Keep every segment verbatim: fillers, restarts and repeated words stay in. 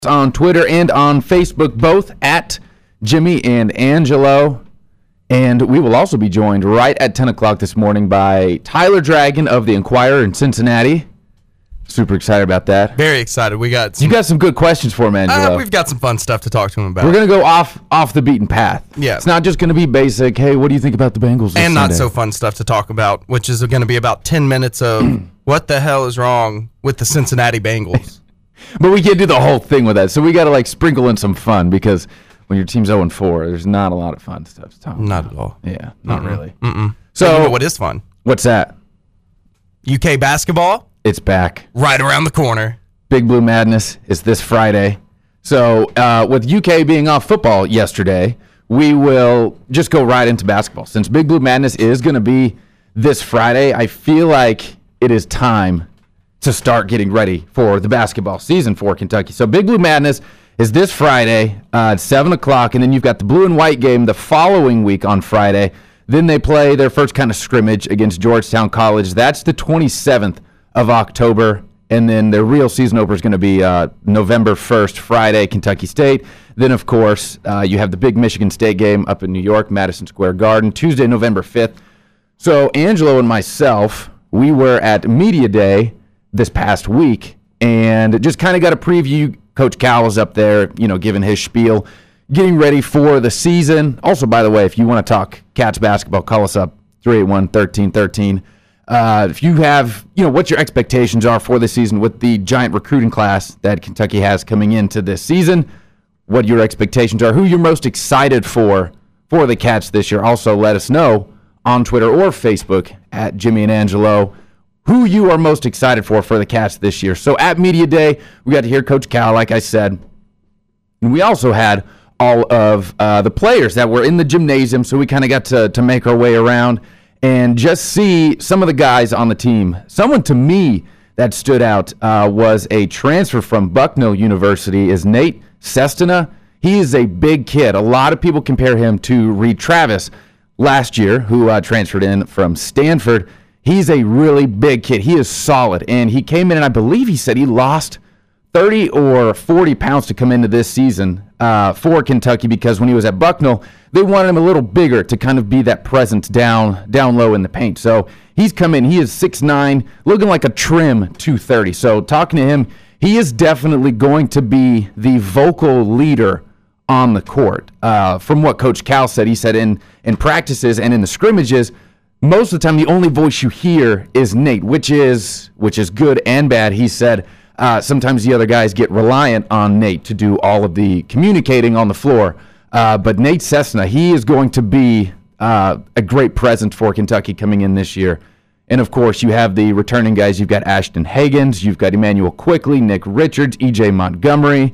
on Twitter and on Facebook, both at Jimmy and Angelo. And we will also be joined right at ten o'clock this morning by Tyler Dragon of the Enquirer in Cincinnati. Super excited about that. Very excited. We got some, you got some good questions for him, Angelo. Uh, we've got some fun stuff to talk to him about. We're going to go off off the beaten path. Yeah. It's not just going to be basic, hey, what do you think about the Bengals this And not Sunday? so fun stuff to talk about, which is going to be about ten minutes of what the hell is wrong with the Cincinnati Bengals. But we can't do the whole thing with that, so we got to like sprinkle in some fun because when your team's oh and four, there's not a lot of fun stuff to talk about. Not at all. Yeah, not Mm-mm. really. Mm-mm. So, you know what is fun? What's that? U K basketball, It's back. right around the corner. Big Blue Madness is this Friday. So uh, with U K being off football yesterday, we will just go right into basketball. Since Big Blue Madness is going to be this Friday, I feel like it is time to start getting ready for the basketball season for Kentucky. So Big Blue Madness is this Friday uh, at seven o'clock, and then you've got the blue and white game the following week on Friday. Then they play their first kind of scrimmage against Georgetown College. That's the twenty-seventh of October, and then their real season opener is going to be uh, November first, Friday, Kentucky State. Then, of course, uh, you have the big Michigan State game up in New York, Madison Square Garden, Tuesday, November fifth. So Angelo and myself, we were at Media Day this past week, and just kind of got a preview. Coach Cal was up there, you know, giving his spiel, getting ready for the season. Also, by the way, if you want to talk Cats basketball, call us up, three eight one, one three one three. Uh, if you have, you know, what your expectations are for this season with the giant recruiting class that Kentucky has coming into this season, what your expectations are, who you're most excited for for the Cats this year. Also, let us know on Twitter or Facebook at Jimmy and Angelo who you are most excited for for the Cats this year. So at Media Day, we got to hear Coach Cal, like I said. And we also had all of uh, the players that were in the gymnasium, so we kind of got to, to make our way around and just see some of the guys on the team. Someone to me that stood out uh, was a transfer from Bucknell University is Nate Sestina. He is a big kid. A lot of people compare him to Reed Travis last year, who uh, transferred in from Stanford. He's a really big kid. He is solid, and he came in, and I believe he said he lost thirty or forty pounds to come into this season uh, for Kentucky because when he was at Bucknell, they wanted him a little bigger to kind of be that presence down down low in the paint. So he's come in. He is six nine, looking like a trim two thirty. So talking to him, he is definitely going to be the vocal leader on the court. Uh, from what Coach Cal said, he said in, in practices and in the scrimmages, most of the time the only voice you hear is Nate, which is which is good and bad. He said uh, sometimes the other guys get reliant on Nate to do all of the communicating on the floor. Uh, but Nate Sestina, he is going to be uh, a great presence for Kentucky coming in this year. And, of course, you have the returning guys. You've got Ashton Hagans. You've got Emmanuel Quickly, Nick Richards, E J Montgomery.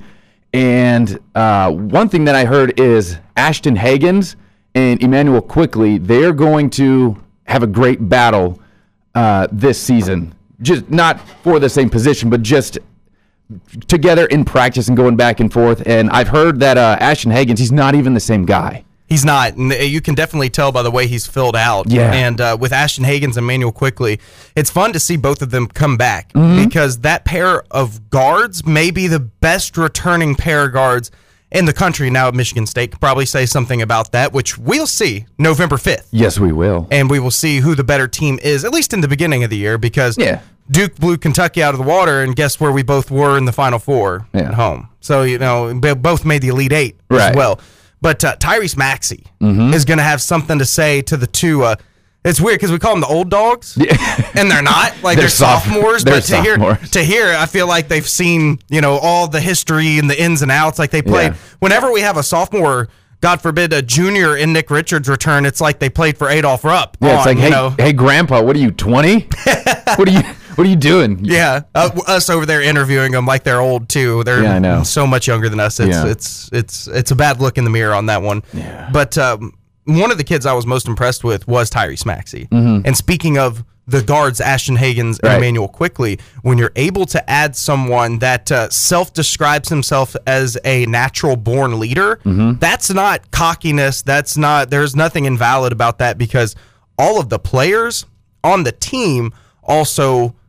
And uh, one thing that I heard is Ashton Hagans and Emmanuel Quickly, they're going to have a great battle uh, this season. Just not for the same position, but just together in practice and going back and forth. And I've heard that uh, Ashton Hagans, he's not even the same guy. He's not. And you can definitely tell by the way he's filled out. Yeah. And uh, with Ashton Hagans and Emmanuel Quickly, it's fun to see both of them come back Mm-hmm. because that pair of guards may be the best returning pair of guards in the country. Now, Michigan State could probably say something about that, which we'll see November fifth. Yes, we will. And we will see who the better team is, at least in the beginning of the year, because Yeah. Duke blew Kentucky out of the water, and guess where we both were in the Final Four? Yeah. At home. So, you know, they both made the Elite Eight Right. as well. But uh, Tyrese Maxey Mm-hmm. is going to have something to say to the two. Uh, it's weird because we call them the old dogs, and they're not. Like, They're they're, soph- sophomores. they're but to hear, sophomores. to hear, I feel like they've seen, you know, all the history and the ins and outs. Like, they played. Yeah. Whenever we have a sophomore, God forbid, a junior in Nick Richards' return, it's like they played for Adolph Rupp. Yeah, it's on, like, you hey, know. hey, Grandpa, what are you, twenty? What are you What are you doing? Yeah, uh, us over there interviewing them like they're old too. They're Yeah, I know. so much younger than us. It's Yeah. it's it's it's a bad look in the mirror on that one. Yeah. But um, one of the kids I was most impressed with was Tyrese Maxey. And speaking of the guards, Ashton Hagans and Right. Emmanuel Quickly, when you're able to add someone that uh, self-describes himself as a natural-born leader, that's not cockiness. That's not. There's nothing invalid about that because all of the players on the team also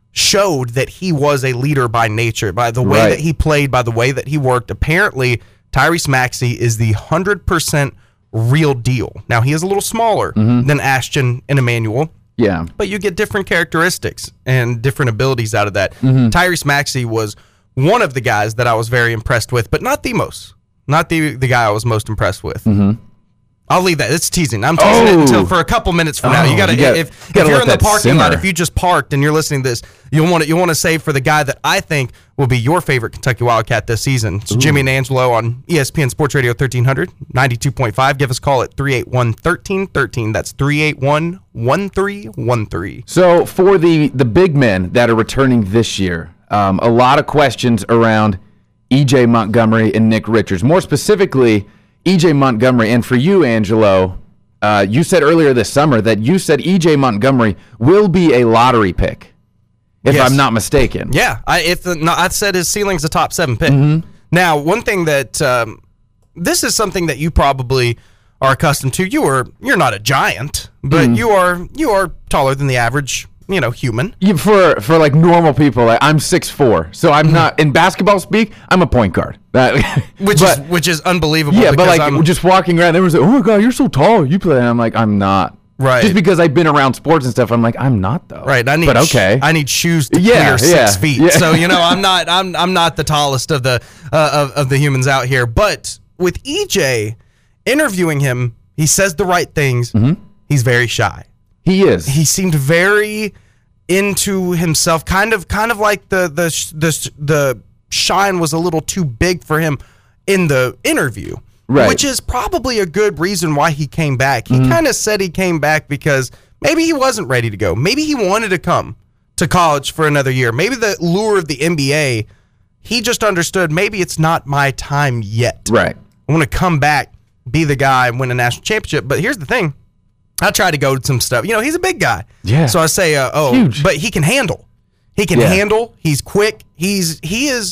showed that he was a leader by nature, by the way Right. that he played, by the way that he worked. Apparently, Tyrese Maxey is the one hundred percent real deal. Now, he is a little smaller Mm-hmm. than Ashton and Emmanuel, Yeah. but you get different characteristics and different abilities out of that. Mm-hmm. Tyrese Maxey was one of the guys that I was very impressed with, but not the most. Not the the guy I was most impressed with. Mm-hmm. I'll leave that. It's teasing. I'm teasing it Oh. until for a couple minutes from now. Oh, You gotta, you gotta- if, you if gotta you're let in the that parking lot, simmer. if you just parked and you're listening to this, you'll want to, you'll want to save for the guy that I think will be your favorite Kentucky Wildcat this season. It's Jimmy and Angelo on E S P N Sports Radio thirteen hundred, ninety-two point five. Give us a call at three eight one, one three one three. That's three eight one, one three one three. So for the the big men that are returning this year, um, a lot of questions around E J Montgomery and Nick Richards. More specifically, E J Montgomery. And for you, Angelo, uh, you said earlier this summer that you said E J Montgomery will be a lottery pick, if Yes. I'm not mistaken. Yeah, I if the, no, I said his ceiling's a top seven pick. Mm-hmm. Now, one thing that um, this is something that you probably are accustomed to. You are you're not a giant, but Mm-hmm. you are you are taller than the average, you know, human. You- For for like normal people, like, I'm six foot four, so I'm not in basketball speak. I'm a point guard. That, Which but, is which is unbelievable. yeah, but because like I'm- just walking around, everyone's like, "Oh my god, you're so tall. You play." And I'm like, I'm not. Right. Just because I've been around sports and stuff, I'm like, I'm not though. right. I need But okay. sh- I need shoes to Yeah, clear six yeah, feet. yeah. So you know, I'm not I'm I'm not the tallest of the uh, of of the humans out here. But with E J, interviewing him, he says the right things. Mm-hmm. He's very shy. he is. He seemed very into himself, kind of kind of like the the sh- the sh- the shine was a little too big for him in the interview, Right. which is probably a good reason why he came back. He kind of said he came back because maybe he wasn't ready to go. Maybe he wanted to come to college for another year. Maybe the lure of the N B A, he just understood maybe it's not my time yet. right. I want to come back, be the guy, and win a national championship. But here's the thing. I try to go to some stuff. You know, he's a big guy. Yeah. So I say, uh, oh, Huge. but he can handle. He can Yeah. handle. He's quick. He's he is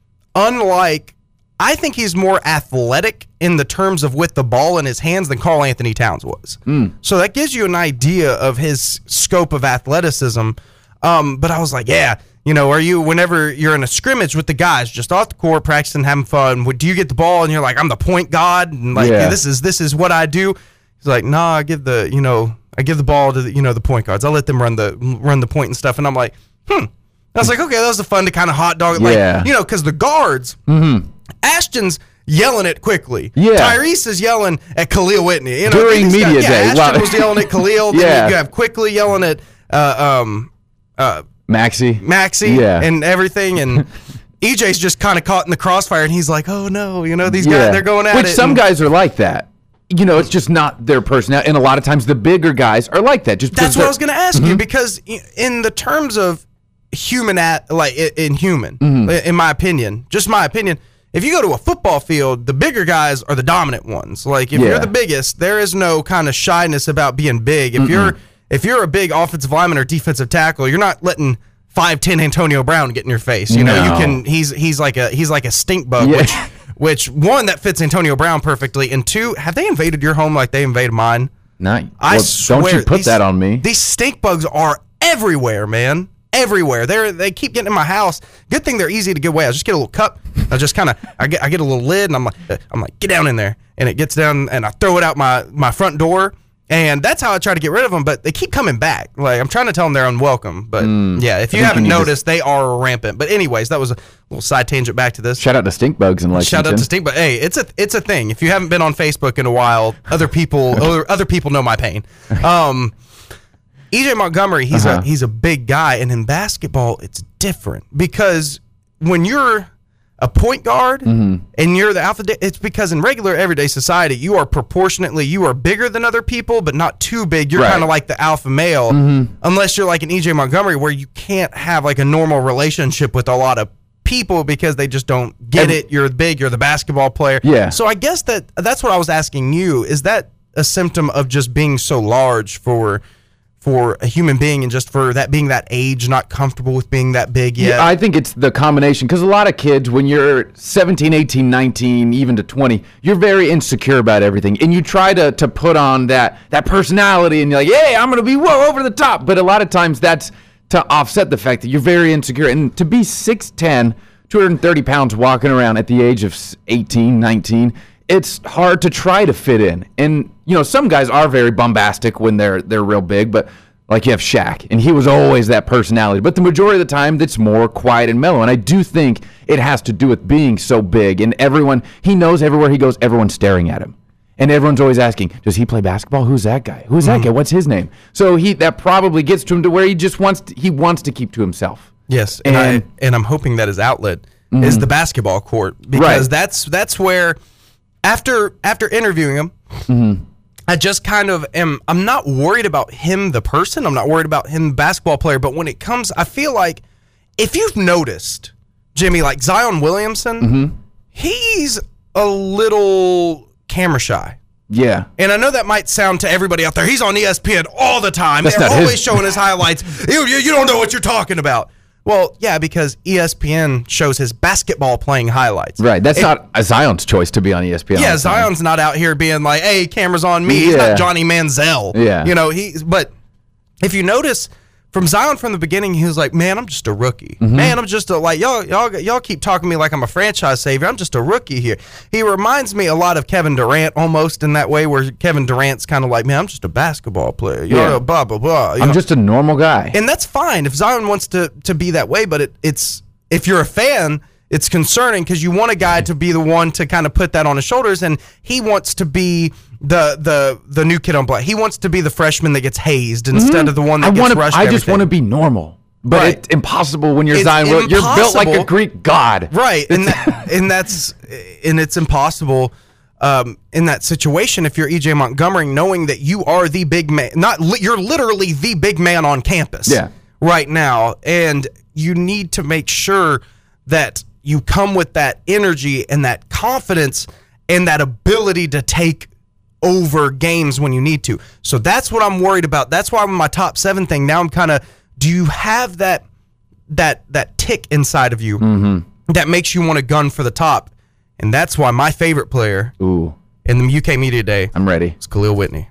unlike. I think he's more athletic in the terms of with the ball in his hands than Karl Anthony Towns was. Mm. So that gives you an idea of his scope of athleticism. Um, but I was like, yeah, you know, are you, whenever you're in a scrimmage with the guys, just off the court, practicing, having fun, would- do you get the ball and you're like, I'm the point god, and like, Yeah. this is this is what I do? He's like, nah, I give the, you know, I give the ball to the, you know, the point guards. I'll let them run the run the point and stuff. And I'm like, hmm. I was like, okay, that was a fun to kind of hot dog, like, Yeah. you know, because the guards, Ashton's yelling it quickly. Yeah. Tyrese is yelling at Khalil Whitney. You know, During these media guys- day. Yeah, Wow. Ashton was yelling at Khalil. Then Yeah. you have quickly yelling at uh, um, uh, Maxie. Maxie Yeah. and everything. And E J's just kind of caught in the crossfire, and he's like, oh, no, you know, these Yeah. guys, they're going at Which it. some and guys are like that. You know, it's just not their personality. And a lot of times the bigger guys are like that. Just That's because what I was going to ask Mm-hmm. you, because i- in the terms of human, at like i- in human, Mm-hmm. i- in my opinion, just my opinion, if you go to a football field, the bigger guys are the dominant ones. Like if Yeah. you're the biggest, there is no kind of shyness about being big. If you're if you're a big offensive lineman or defensive tackle, you're not letting five ten Antonio Brown get in your face. You know, you No. can. He's he's like a he's like a stink bug. Yeah. Which which one that fits Antonio Brown perfectly, and two, have they invaded your home like they invaded mine? Not, I well, swear, don't you put these- that on me. These stink bugs are everywhere, man. Everywhere. They're they keep getting in my house. Good thing they're easy to get away. I just get a little cup. I just kind of I get I get a little lid, and I'm like I'm like get down in there, and it gets down, and I throw it out my my front door, and that's how I try to get rid of them. But they keep coming back. Like I'm trying to tell them they're unwelcome. But yeah, if you think haven't you need to- noticed, they are rampant. But anyways, that was a little side tangent back to this. Shout out to stink bugs in Lexington. Shout out to Stink, but hey, it's a it's a thing. If you haven't been on Facebook in a while, other people other, other people know my pain. Um, E J Montgomery, he's Uh-huh. a he's a big guy, and in basketball, it's different because when you're a point guard Mm-hmm. and you're the alpha, da- it's because in regular everyday society, you are proportionately you are bigger than other people, but not too big. You're Right. kind of like the alpha male, unless you're like an E J Montgomery, where you can't have like a normal relationship with a lot of people because they just don't get Every- it. You're big. You're the basketball player. Yeah. So I guess that that's what I was asking you. Is that a symptom of just being so large for for a human being, and just for that being that age, not comfortable with being that big yet? Yeah, I think it's the combination because a lot of kids, when you're seventeen, eighteen, nineteen, even to twenty, you're very insecure about everything. And you try to, to put on that, that personality and you're like, hey, I'm going to be whoa over the top. But a lot of times that's to offset the fact that you're very insecure. And to be six ten, two hundred thirty pounds walking around at the age of eighteen, nineteen, it's hard to try to fit in. And, you know, some guys are very bombastic when they're they're real big, but like you have Shaq, and he was always that personality. But the majority of the time, it's more quiet and mellow. And I do think it has to do with being so big. And everyone, he knows everywhere he goes, everyone's staring at him. And everyone's always asking, does he play basketball? Who's that guy? Who's that mm. guy? What's his name? So he that probably gets to him to where he just wants to, he wants to keep to himself. Yes, and, and, I, and I'm hoping that his outlet mm. is the basketball court. Because right. that's that's where, after after interviewing him, mm-hmm. I just kind of am, I'm not worried about him, the person. I'm not worried about him, the basketball player. But when it comes, I feel like if you've noticed, Jimmy, like Zion Williamson, mm-hmm. he's a little camera shy. Yeah. And I know that might sound to everybody out there, he's on E S P N all the time. That's They're always his. showing his highlights. you, you, you don't know what you're talking about. Well, yeah, because E S P N shows his basketball playing highlights. Right. That's it, not a Zion's choice to be on E S P N. Yeah, Zion's not out here being like, hey, camera's on me. Yeah. He's not Johnny Manziel. Yeah. You know, he, but if you notice, from Zion from the beginning, he was like, man, I'm just a rookie. Mm-hmm. Man, I'm just a, like, y'all, y'all, y'all keep talking to me like I'm a franchise savior. I'm just a rookie here. He reminds me a lot of Kevin Durant almost in that way, where Kevin Durant's kind of like, man, I'm just a basketball player. You yeah. know, blah, blah, blah. You I'm know? just a normal guy. And that's fine if Zion wants to, to be that way, but it, it's, if you're a fan, it's concerning because you want a guy to be the one to kind of put that on his shoulders, and he wants to be the the the new kid on block. He wants to be the freshman that gets hazed instead mm-hmm. of the one that I gets wanna, rushed. I just want to be normal, but right. it's impossible when you're it's Zion. Impossible. You're built like a Greek god, right? And that, and that's and it's impossible um, in that situation if you're E J Montgomery, knowing that you are the big man. Not li- you're literally the big man on campus, yeah. right now, and you need to make sure that you come with that energy and that confidence and that ability to take over games when you need to. So that's what I'm worried about. That's why with my top seven thing, now I'm kind of, do you have that that that tick inside of you mm-hmm. that makes you want to gun for the top? And that's why my favorite player Ooh. in the U K Media Day I'm ready. is Khalil Whitney.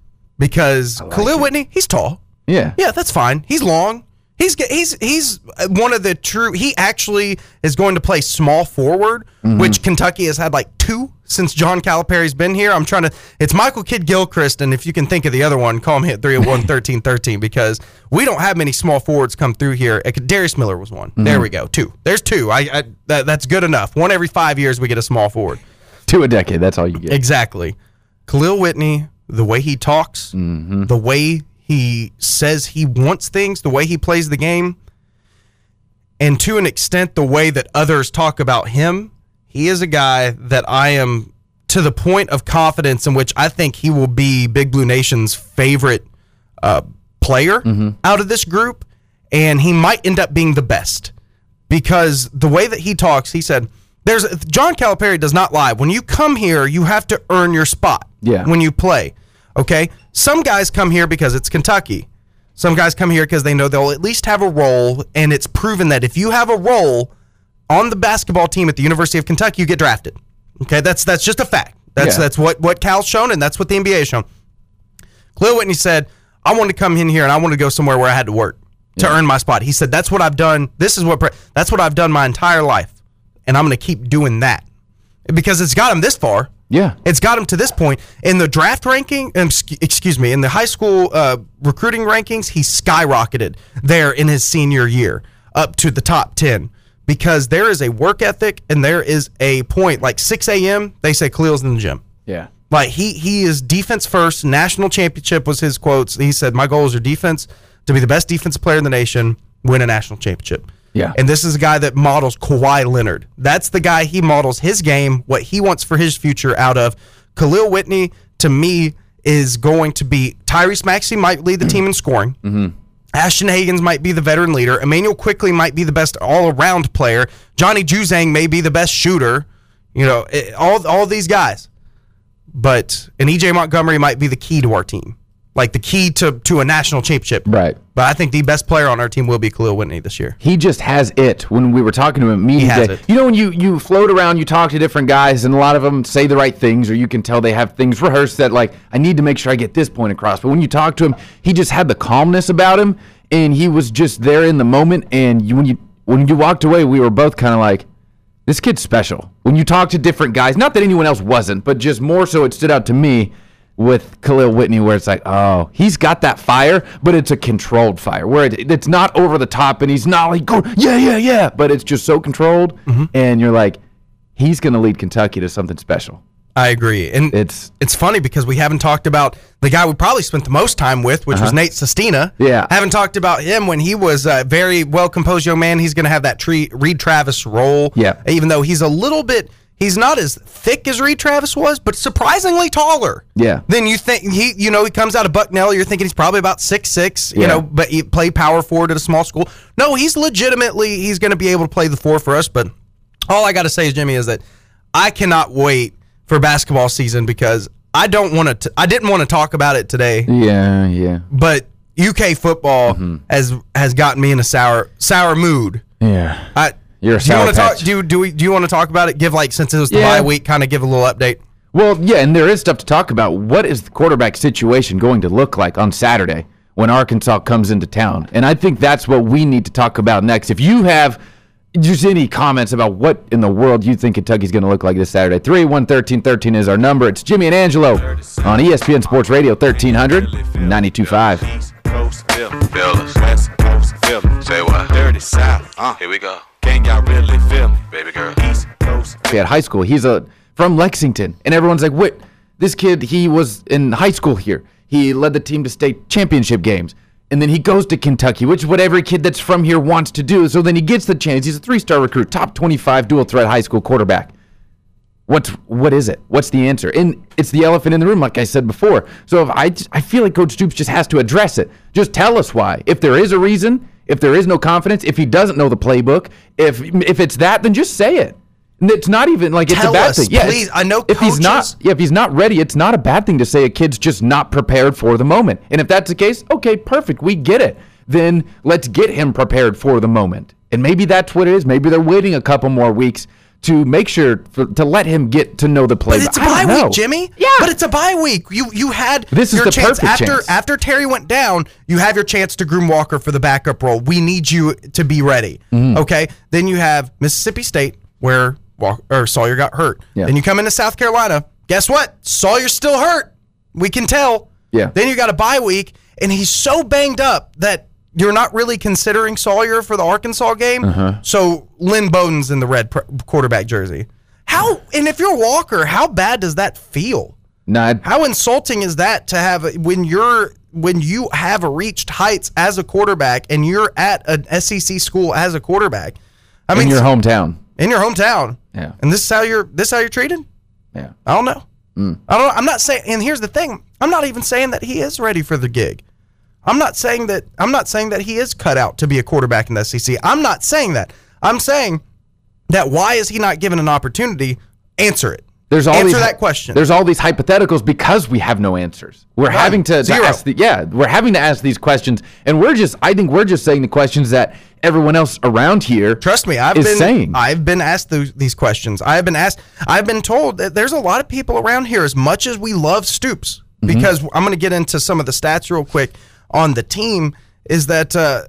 Because like Khalil it. Whitney, he's tall. Yeah. Yeah, that's fine. He's long. He's he's he's one of the true. He actually is going to play small forward, mm-hmm. which Kentucky has had like two since John Calipari's been here. I'm trying to. It's Michael Kidd Gilchrist, and if you can think of the other one, call him at three oh one, thirteen thirteen because we don't have many small forwards come through here. Darius Miller was one. Mm-hmm. There we go. Two. There's two. I, I that, that's good enough. One every five years we get a small forward. Two a decade. That's all you get. Exactly. Khalil Whitney, the way he talks, mm-hmm. the way he says he wants things, the way he plays the game, and to an extent, the way that others talk about him, he is a guy that I am to the point of confidence in which I think he will be Big Blue Nation's favorite uh, player mm-hmm. out of this group, and he might end up being the best because the way that he talks, he said, "There's John Calipari does not lie. When you come here, you have to earn your spot yeah. when you play." Okay, some guys come here because it's Kentucky. Some guys come here because they know they'll at least have a role, and it's proven that if you have a role on the basketball team at the University of Kentucky, you get drafted. Okay, that's that's just a fact. That's yeah. that's what, what Cal's shown, and that's what the N B A has shown. Khalil Whitney said, I wanted to come in here, and I wanted to go somewhere where I had to work to yeah. earn my spot. He said, that's what I've done. This is what that's what I've done my entire life, and I'm going to keep doing that because it's got him this far. Yeah. It's got him to this point. In the draft ranking, um, excuse me, in the high school uh, recruiting rankings, he skyrocketed there in his senior year up to the top ten because there is a work ethic and there is a point. Like six a.m., they say Khalil's in the gym. Yeah. Like he he is defense first. National championship was his quotes. He said, my goals are defense, to be the best defensive player in the nation, win a national championship. Yeah. And this is a guy that models Kawhi Leonard. That's the guy he models his game, what he wants for his future out of. Khalil Whitney, to me, is going to be Tyrese Maxey might lead the team in scoring. Mm-hmm. Ashton Hagans might be the veteran leader. Emmanuel Quickley might be the best all-around player. Johnny Juzang may be the best shooter. You know, it, all all these guys. But and E J Montgomery might be the key to our team. Like the key to, to a national championship. Right. But I think the best player on our team will be Khalil Whitney this year. He just has it. When we were talking to him, media he has day, it. You know, when you, you float around, you talk to different guys, and a lot of them say the right things, or you can tell they have things rehearsed that, like, I need to make sure I get this point across. But when you talk to him, he just had the calmness about him, and he was just there in the moment. And you, when you when you walked away, we were both kind of like, this kid's special. When you talk to different guys, not that anyone else wasn't, but just more so it stood out to me with Khalil Whitney, where it's like, oh, he's got that fire, but it's a controlled fire, where it, it's not over the top, and he's not like, go, yeah, yeah, yeah, but it's just so controlled, mm-hmm. and you're like, he's going to lead Kentucky to something special. I agree. And it's it's funny because we haven't talked about the guy we probably spent the most time with, which uh-huh. was Nate Sestina. Yeah. Haven't talked about him when he was a very well-composed young man. He's going to have that tree, Reed Travis role. Yeah. Even though he's a little bit, he's not as thick as Reed Travis was, but surprisingly taller. Yeah. Then you think, he, you know, he comes out of Bucknell, you're thinking he's probably about six six, you yeah. know, but he played power forward at a small school. No, he's legitimately, he's going to be able to play the four for us. But all I got to say, is, Jimmy, is that I cannot wait for basketball season because I don't want to. I didn't want to talk about it today. Yeah, yeah. But U K football mm-hmm. has has gotten me in a sour sour mood. Yeah. I, You're a do you sour want to patch. talk? Do do we? Do you want to talk about it? Give like since it was the yeah. bye week, kind of give a little update. Well, yeah, and there is stuff to talk about. What is the quarterback situation going to look like on Saturday when Arkansas comes into town? And I think that's what we need to talk about next. If you have just any comments about what in the world you think Kentucky's going to look like this Saturday, three one one three one three is our number. It's Jimmy and Angelo on E S P N Sports Radio thirteen hundred, ninety-two point five. East Coast, feel, feel us. West Coast, feel me. Say what? Dirty South, uh, here we go. Can y'all really feel me, baby girl? East Coast. At high school, he's a from Lexington, and everyone's like, "What? This kid? He was in high school here. He led the team to state championship games." And then he goes to Kentucky, which is what every kid that's from here wants to do. So then he gets the chance. He's a three-star recruit, top twenty-five dual-threat high school quarterback. What's what is it? What's the answer? And it's the elephant in the room, like I said before. So if I, I feel like Coach Stoops just has to address it. Just tell us why. If there is a reason, if there is no confidence, if he doesn't know the playbook, if if it's that, then just say it. It's not even like it's Tell a bad us, thing. Yeah, please. I know if coaches, he's not, yeah, if he's not ready, it's not a bad thing to say a kid's just not prepared for the moment. And if that's the case, okay, perfect, we get it. Then let's get him prepared for the moment. And maybe that's what it is. Maybe they're waiting a couple more weeks to make sure for, to let him get to know the playbook. But it's a bye week, Jimmy. Yeah, but it's a bye week. You you had this is your the chance perfect after chance. after Terry went down. You have your chance to groom Walker for the backup role. We need you to be ready. Mm-hmm. Okay. Then you have Mississippi State where Walker, or Sawyer got hurt. Yeah. Then you come into South Carolina. Guess what? Sawyer's still hurt. We can tell. Yeah. Then you got a bye week, and he's so banged up that you're not really considering Sawyer for the Arkansas game. Uh-huh. So Lynn Bowden's in the red pr- quarterback jersey. How and if you're Walker, how bad does that feel? Nah, How insulting is that to have when you're when you have reached heights as a quarterback and you're at an S E C school as a quarterback? I mean, in your hometown. In your hometown. Yeah. And this is how you're this is how you're treated? Yeah. I don't know. Mm. I don't know. I'm not saying and here's the thing. I'm not even saying that he is ready for the gig. I'm not saying that I'm not saying that he is cut out to be a quarterback in the S E C. I'm not saying that. I'm saying that why is he not given an opportunity? Answer it. There's all Answer these, that question. There's all these hypotheticals because we have no answers. We're Right. having to, to Zero. ask the, yeah, we're having to ask these questions, and we're just I think we're just saying the questions that everyone else around here Trust me, I've is been saying. I've been asked those, these questions. I've been asked. I've been told that there's a lot of people around here. As much as we love Stoops, Mm-hmm. because I'm going to get into some of the stats real quick on the team, is that uh,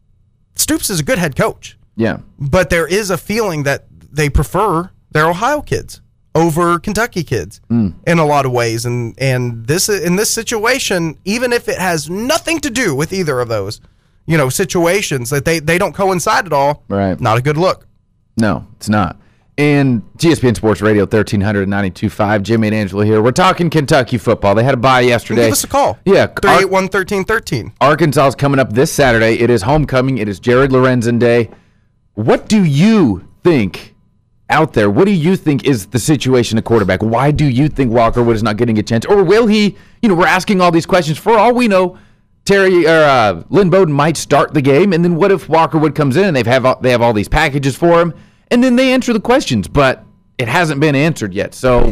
Stoops is a good head coach. Yeah. But there is a feeling that they prefer their Ohio kids over Kentucky kids Mm. in a lot of ways, and and this in this situation, even if it has nothing to do with either of those, you know, situations that they they don't coincide at all. Right. Not a good look. No, it's not. And G S P N Sports Radio thirteen ninety-two point five, Jimmy and Angela here. We're talking Kentucky football. They had a bye yesterday. Give us a call. Yeah. three eight one, one three one three. Arkansas is coming up this Saturday. It is homecoming. It is Jared Lorenzen Day. What do you think out there? What do you think is the situation at quarterback? Why do you think Walker Wood is not getting a chance? Or will he, you know, we're asking all these questions. For all we know, Terry or uh, Lynn Bowden might start the game, and then what if Walker Wood comes in and they have all, they have all these packages for him, and then they answer the questions, but it hasn't been answered yet. So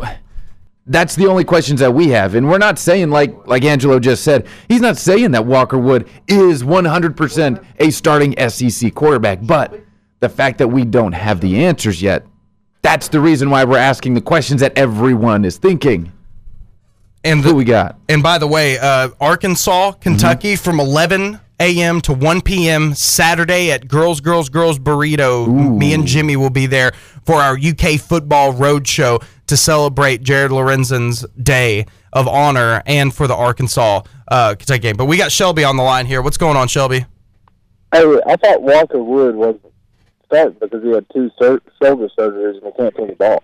that's the only questions that we have, and we're not saying, like like Angelo just said, he's not saying that Walker Wood is one hundred percent a starting S E C quarterback, but the fact that we don't have the answers yet, that's the reason why we're asking the questions that everyone is thinking. And Who the, we got? And by the way, uh, Arkansas, Kentucky, mm-hmm. from eleven a.m. to one p.m. Saturday at Girls, Girls, Girls Burrito. Ooh. Me and Jimmy will be there for our U K football road show to celebrate Jared Lorenzen's Day of Honor and for the Arkansas uh, Kentucky game. But we got Shelby on the line here. What's going on, Shelby? Hey, I thought Walker Wood wasn't starting because he had two sur- shoulder surgeries and he can't throw the ball.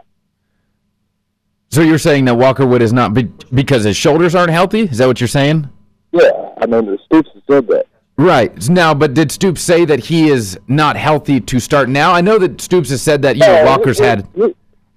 So you're saying that Walker Wood is not be- because his shoulders aren't healthy? Is that what you're saying? Yeah, I mean, the Stoops has said that. Right. Now, but did Stoops say that he is not healthy to start now? I know that Stoops has said that, you know, Yeah, Walker's he, had... He,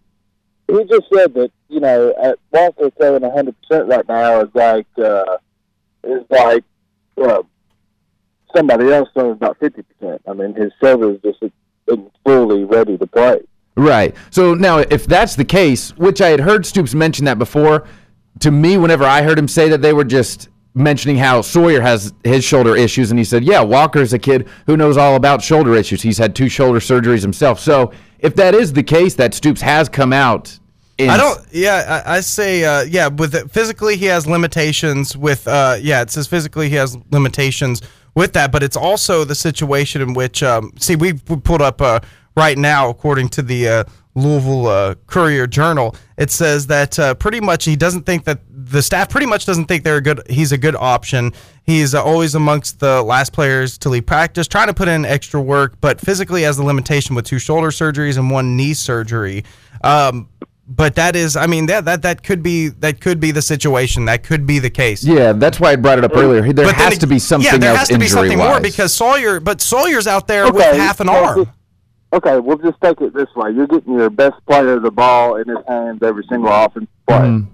he just said that, you know, at Walker throwing one hundred percent right now is like, uh, is like uh, somebody else throwing about fifty percent. I mean, his shoulders just isn't fully ready to play. Right. So now, if that's the case, which I had heard Stoops mention that before, to me, whenever I heard him say that, they were just mentioning how Sawyer has his shoulder issues, and he said, yeah, Walker's a kid who knows all about shoulder issues. He's had two shoulder surgeries himself. So if that is the case, that Stoops has come out in... I don't, yeah, I, I say, uh, yeah, with it, physically he has limitations with, uh, yeah, it says physically he has limitations with that, but it's also the situation in which, um, see, we, we pulled up uh, right now, according to the uh, Louisville uh, Courier Journal, it says that uh, pretty much he doesn't think that the staff pretty much doesn't think they're a good. He's a good option. He's uh, always amongst the last players to leave practice, trying to put in extra work, but physically has a limitation with two shoulder surgeries and one knee surgery. Um, but that is, I mean, that that that could be that could be the situation. That could be the case. Yeah, that's why I brought it up earlier. There But then has it- to be something yeah, there else has to be something more injury-wise. because Sawyer, but Sawyer's out there with Okay, half an so arm. just- Okay, we'll just take it this way. You're getting your best player the ball in his hands every single offensive play. Mhm.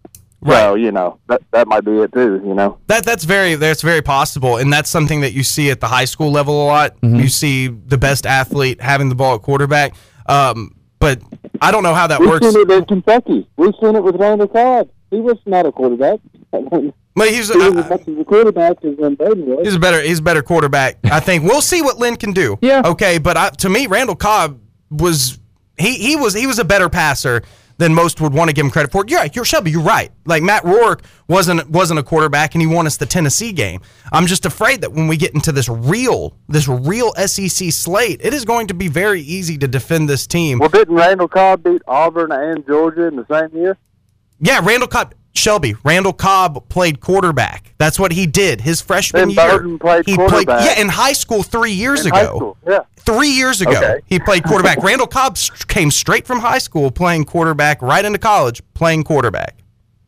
So, you know, that that might be it too, you know. That that's very that's very possible, and that's something that you see at the high school level a lot. Mm-hmm. You see the best athlete having the ball at quarterback, um, but I don't know how that We've works. seen it in Kentucky. We've seen it with Randall Cobb. He was not a quarterback. he But he's was as uh, much as a quarterback as Lynn Bowden was. he's a better he's a better quarterback. I think we'll see what Lynn can do. Yeah. Okay, but I, to me, Randall Cobb was he he was he was a better passer than most would want to give him credit for. You're right, you're Shelby. You're right. Like Matt Rourke wasn't wasn't a quarterback, and he won us the Tennessee game. I'm just afraid that when we get into this real this real S E C slate, it is going to be very easy to defend this team. Well, didn't Randall Cobb beat Auburn and Georgia in the same year? Yeah, Randall Cobb. Shelby, Randall Cobb played quarterback. That's what he did his freshman Then year. Bowden played he quarterback. Played, yeah, in high school three years In ago. high school, yeah. Three years ago, Okay. he played quarterback. Randall Cobb st- came straight from high school playing quarterback, right into college playing quarterback.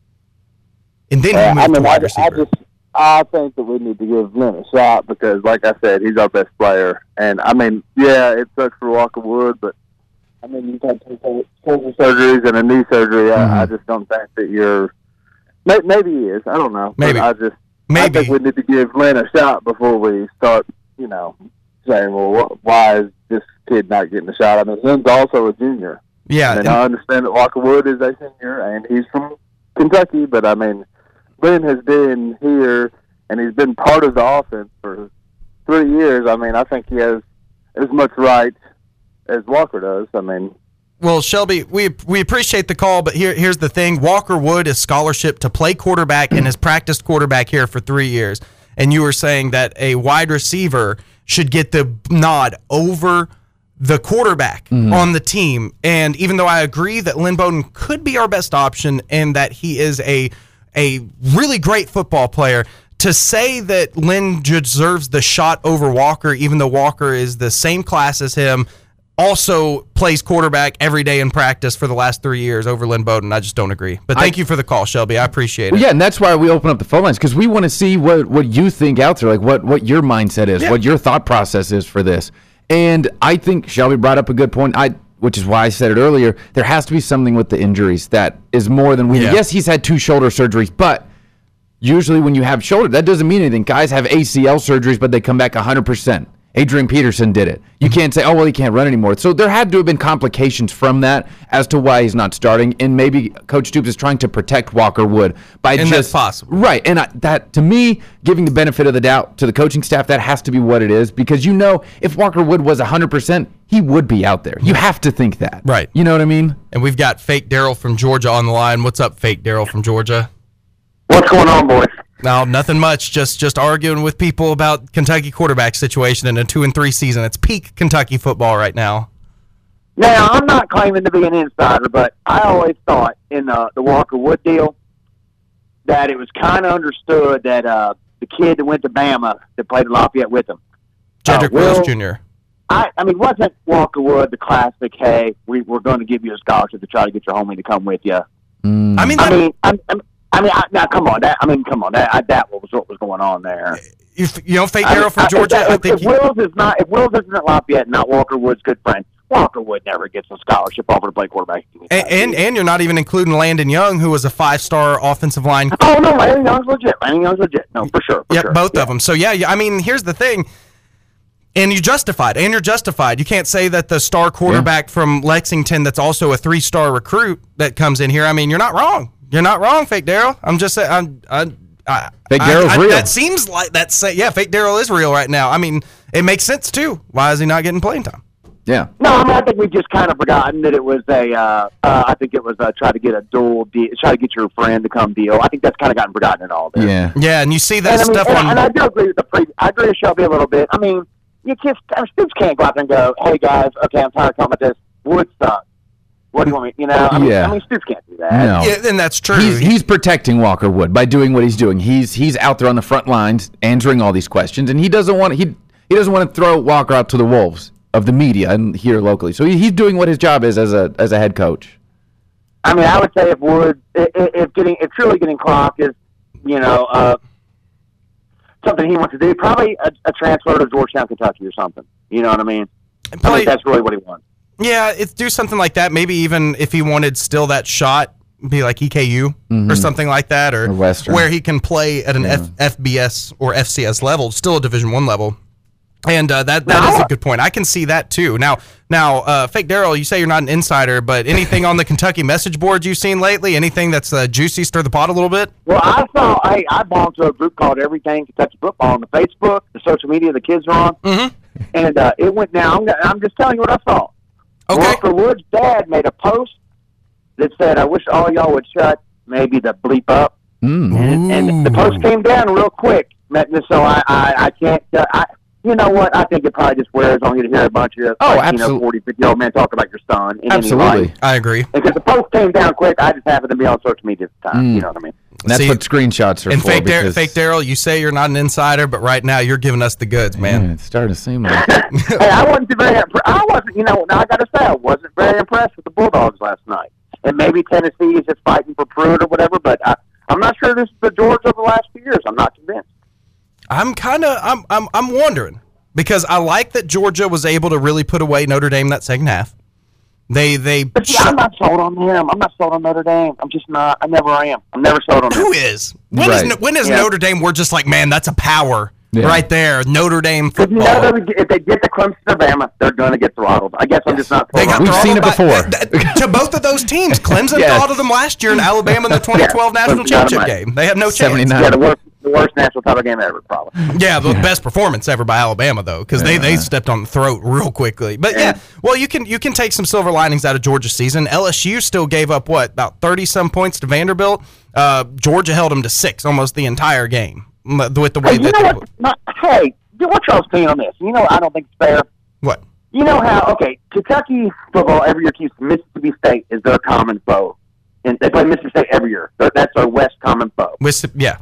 And then he Uh, moved I mean, to I, wide I receiver. just I think that we need to give Lynn a shot because, like I said, he's our best player. And I mean, yeah, it sucks for Walker Wood, but I mean, you've had two shoulder surgeries and a knee surgery. Mm-hmm. I, I just don't think that you're. may- Maybe he is. I don't know. But Maybe. I just. I Maybe. think we need to give Lynn a shot before we start. You know, saying, well, wh- why is this kid not getting a shot? I mean, Lynn's also a junior. yeah, And and- I understand that Walker Wood is a senior, and he's from Kentucky, but I mean, Lynn has been here, and he's been part of the offense for three years. I mean, I think he has as much right as Walker does. I mean, Well, Shelby, we we appreciate the call, but here here's the thing: Walker Wood is scholarship to play quarterback and has practiced quarterback here for three years. And you were saying that a wide receiver should get the nod over the quarterback on the team. And even though I agree that Lynn Bowden could be our best option and that he is a a really great football player, to say that Lynn deserves the shot over Walker, even though Walker is the same class as him, also plays quarterback every day in practice for the last three years over Lynn Bowden. I just don't agree. But thank I- you for the call, Shelby. I appreciate it. Well, yeah, and that's why we open up the phone lines, because we want to see what, what you think out there, like what, what your mindset is, Yeah. what your thought process is for this. And I think Shelby brought up a good point, I, which is why I said it earlier. There has to be something with the injuries that is more than we Yeah. Yes, he's had two shoulder surgeries, but usually when you have shoulder, that doesn't mean anything. Guys have A C L surgeries, but they come back one hundred percent. Adrian Peterson did it. You can't say, oh, well, he can't run anymore. So there had to have been complications from that as to why he's not starting. And maybe Coach Stoops is trying to protect Walker Wood by And just that's possible. Right. And I, that, to me, giving the benefit of the doubt to the coaching staff, that has to be what it is. Because you know, if Walker Wood was one hundred percent, he would be out there. You have to think that. Right. You know what I mean? And we've got Fake Daryl from Georgia on the line. What's up, Fake Daryl from Georgia? What's going on, boys? No, nothing much. Just just arguing with people about Kentucky quarterback situation in a two and three season. It's peak Kentucky football right now. Now, I'm not claiming to be an insider, but I always thought in uh, the Walker Wood deal that it was kind of understood that uh, the kid that went to Bama that played at Lafayette with him, Jedrick uh, Wills Will- Junior I, I mean, wasn't Walker Wood the classic, hey, we, we're going to give you a scholarship to try to get your homie to come with you? Mm. I mean, I that, mean, I, I, I mean, I, now come on, that I mean, come on, that I, that was what was going on there. if, you know, Fake I mean, Darrell from I- Georgia. If, I if, think if he, Wills is not, if Wills isn't at Lafayette, not Walker Wood's good friend, Walker Wood never gets a scholarship offer to play quarterback. and, and and you're not even including Landon Young, who was a five star offensive line. Oh no, Landon Young's legit. Landon Young's legit. No, for sure. For Yeah, sure. both yeah. of them. So yeah, yeah, I mean, here's the thing. And you justified, and you're justified. You can't say that the star quarterback from Lexington that's also a three-star recruit that comes in here. I mean, you're not wrong. You're not wrong, Fake Darrell. I'm just saying. I'm, I, I, Fake I- Darrell's I- real. That seems like that's say, yeah. Fake Darrell is real right now. I mean, it makes sense too. Why is he not getting playing time? Yeah. No, I mean, I think we've just kind of forgotten that it was a. Uh, uh, I think it was uh, try to get a dual deal, try to get your friend to come deal. I think that's kind of gotten forgotten in all this. Yeah. Yeah, and you see that And I, mean, stuff and, on. and I do agree with the pre. I agree with Shelby a little bit. I mean, you just Stoops can't go out there and go, "Hey guys, okay, I'm tired of talking about this. Wood sucks. What do you want me?" You know, I mean, Yeah. I mean, Stoops can't do that. No. yeah, and that's true. He's he's protecting Walker Wood by doing what he's doing. He's he's out there on the front lines answering all these questions, and he doesn't want he he doesn't want to throw Walker out to the wolves of the media and here locally. So he, he's doing what his job is as a as a head coach. I mean, I would say if Wood, if, if getting, if truly getting Clark is, you know, uh, something he wants to do, probably a, a transfer to Georgetown, Kentucky, or something. You know what I mean? I Play- think that's really what he wants. Yeah, it's do something like that. Maybe even if he wanted still that shot, be like E K U or something like that, or, Or Western. where he can play at an F, FBS or F C S level, still a Division One level. And uh, that that is a good point. I can see that too. Now, now, uh, Fake Darrell, you say you're not an insider, but anything on the Kentucky message boards you've seen lately? Anything that's uh, juicy, stir the pot a little bit? Well, I saw, I, I belong to a group called Everything Kentucky Football on the Facebook, the social media the kids are on. Mm-hmm. And uh, it went down. I'm, I'm just telling you what I saw. Okay. Walker Wood's dad made a post that said, I wish all y'all would shut maybe the bleep up. Mm. And, and the post came down real quick. So I, I, I can't, uh, I, you know what? I think it probably just wears on you to hear a bunch of Oh, like, you know, absolute- forty, fifty-year-old men talk about your son. In Absolutely. Any light. I agree. Because the post came down quick, I just happened to be on social media at the time. Mm. You know what I mean? And that's See, what screenshots are And for. Fake, Dar- because- Fake Darrell, you say you're not an insider, but right now you're giving us the goods, man. Yeah, it's starting to seem like Hey, I wasn't too very. impre- I wasn't. You know, now I got to say, I wasn't very impressed with the Bulldogs last night. And maybe Tennessee is just fighting for Pruitt or whatever, but I, I'm not sure this is the Georgia of the last few years. I'm not convinced. I'm kind of I'm I'm I'm wondering because I like that Georgia was able to really put away Notre Dame that second half. They they But see, I'm not sold on them. I'm not sold on Notre Dame. I'm just not. I never am. I'm never sold on them. who is when Right. is when is Yeah. Notre Dame? We're just like, man, that's a power Yeah. right there. Notre Dame Because you football. know, they- if they get the Clemson to Bama, they're going to get throttled. I guess I'm just not. They sold got on We've them. seen it throttled by- before. th- to both of those teams. Clemson Yes. throttled them last year, and Alabama in the twenty twelve Yeah. national Clemson got championship them right. game. They have no chance. seventy-nine. Yeah, the worst, the worst national title game ever, probably. Yeah, the best performance ever by Alabama though, because they, they stepped on the throat real quickly. But yeah, Yeah. well, you can you can take some silver linings out of Georgia's season. L S U still gave up what about thirty some points to Vanderbilt. Uh, Georgia held them to six almost the entire game m- with the way Hey, you that know they what? My, hey, what's y'all's opinion on this? You know, I don't think it's fair. what You know how, okay, Kentucky football every year keeps Mississippi State as their common foe. And they play Mississippi State every year. They're- That's their West common foe. with yeah.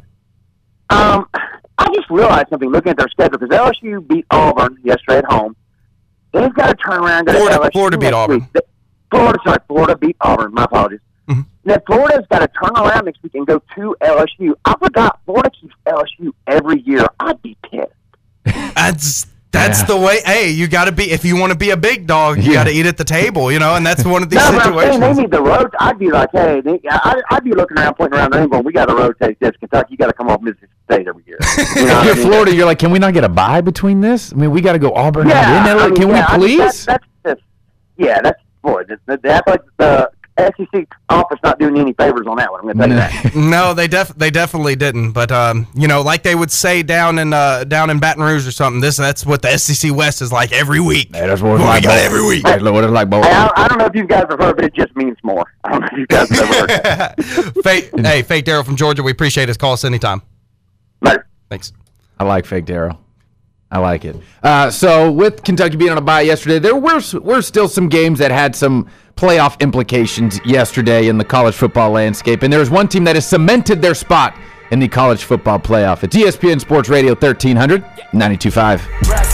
Um, I just realized something looking at their schedule because L S U beat Auburn yesterday at home. They've got to turn around and go Florida- to L S U Florida beat next Auburn. week. They- Florida, sorry, Florida beat Auburn. My apologies. Mhm. Now, Florida's got to turn around next week and go to L S U. I forgot Florida keeps L S U every year. I'd be pissed. That's that's Yeah. the way. Hey, you got to be if you want to be a big dog, you Yeah. got to eat at the table, you know. And that's one of these No, but I'm saying situations. they need the road. I'd be like, hey, they, I, I'd be looking around, pointing around the room, going, we got to rotate this. Kentucky, you got to come off Mississippi State every year. You know if what you're I mean? Florida, you're like, can we not get a bye between this? I mean, we got to go Auburn Yeah, and then I mean, Can yeah, I we mean, please? That's, that's just, yeah, that's boy. That's, that's like the S E C office not doing you any favors on that one. I'm going to tell you that. No, they def they definitely didn't. But um, you know, like they would say down in uh down in Baton Rouge or something. This that's what the S E C West is like every week. Hey, that's what it's Well, we like. got boy. every week. That's what it's like, boy. Hey, I, I don't know if you guys have heard, but it just means more. I don't know if you guys have ever heard that. Fake, hey, Fake Darrell from Georgia. We appreciate his call us anytime. Later. Thanks. I like Fake Darryl. I like it. Uh, so with Kentucky being on a bye yesterday, there were were still some games that had some playoff implications yesterday in the college football landscape, and there was one team that has cemented their spot in the college football playoff. It's E S P N Sports Radio thirteen hundred, ninety-two point five.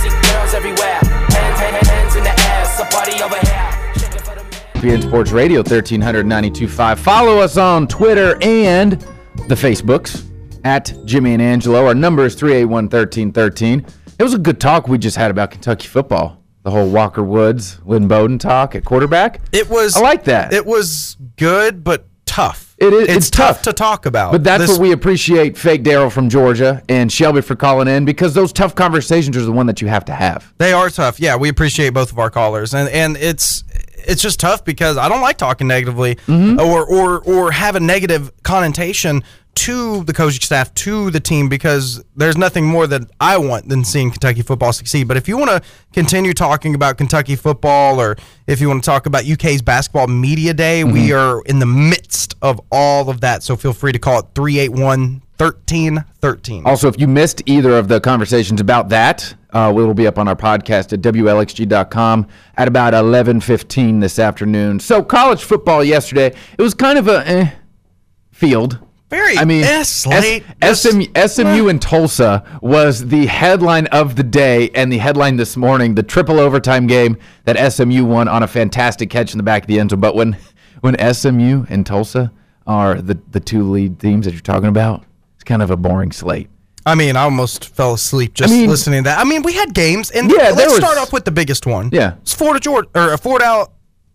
E S P N Sports Radio thirteen hundred, ninety-two point five. Follow us on Twitter and the Facebooks at Jimmy and Angelo. Our number is three eight one, one three one three. It was a good talk we just had about Kentucky football. The whole Walker Woods, Lynn Bowden talk at quarterback. It was. I like that. It was good, but tough. It is. It's, It's tough. tough to talk about. But that's This- what we appreciate Fake Darryl from Georgia and Shelby for calling in, because those tough conversations are the one that you have to have. They are tough. Yeah, we appreciate both of our callers, and and it's it's just tough because I don't like talking negatively Mm-hmm. or or or have a negative connotation to the coaching staff, to the team, because there's nothing more that I want than seeing Kentucky football succeed. But if you want to continue talking about Kentucky football, or if you want to talk about U K's basketball media day, Mm-hmm. we are in the midst of all of that. So feel free to call it three eight one, one three one three. Also, if you missed either of the conversations about that, uh, we will be up on our podcast at W L X G dot com at about eleven fifteen this afternoon. So college football yesterday, it was kind of a eh, field. Very I mean, eh, S- slate. S M U, S M U and Tulsa was the headline of the day, and the headline this morning, the triple overtime game that S M U won on a fantastic catch in the back of the end zone. But when when S M U and Tulsa are the, the two lead teams that you're talking about, it's kind of a boring slate. I mean, I almost fell asleep just I mean- listening to that. I mean, we had games, and Yeah, there let's was- start off with the biggest one. Yeah. It's Florida Georgia or Florida. Al-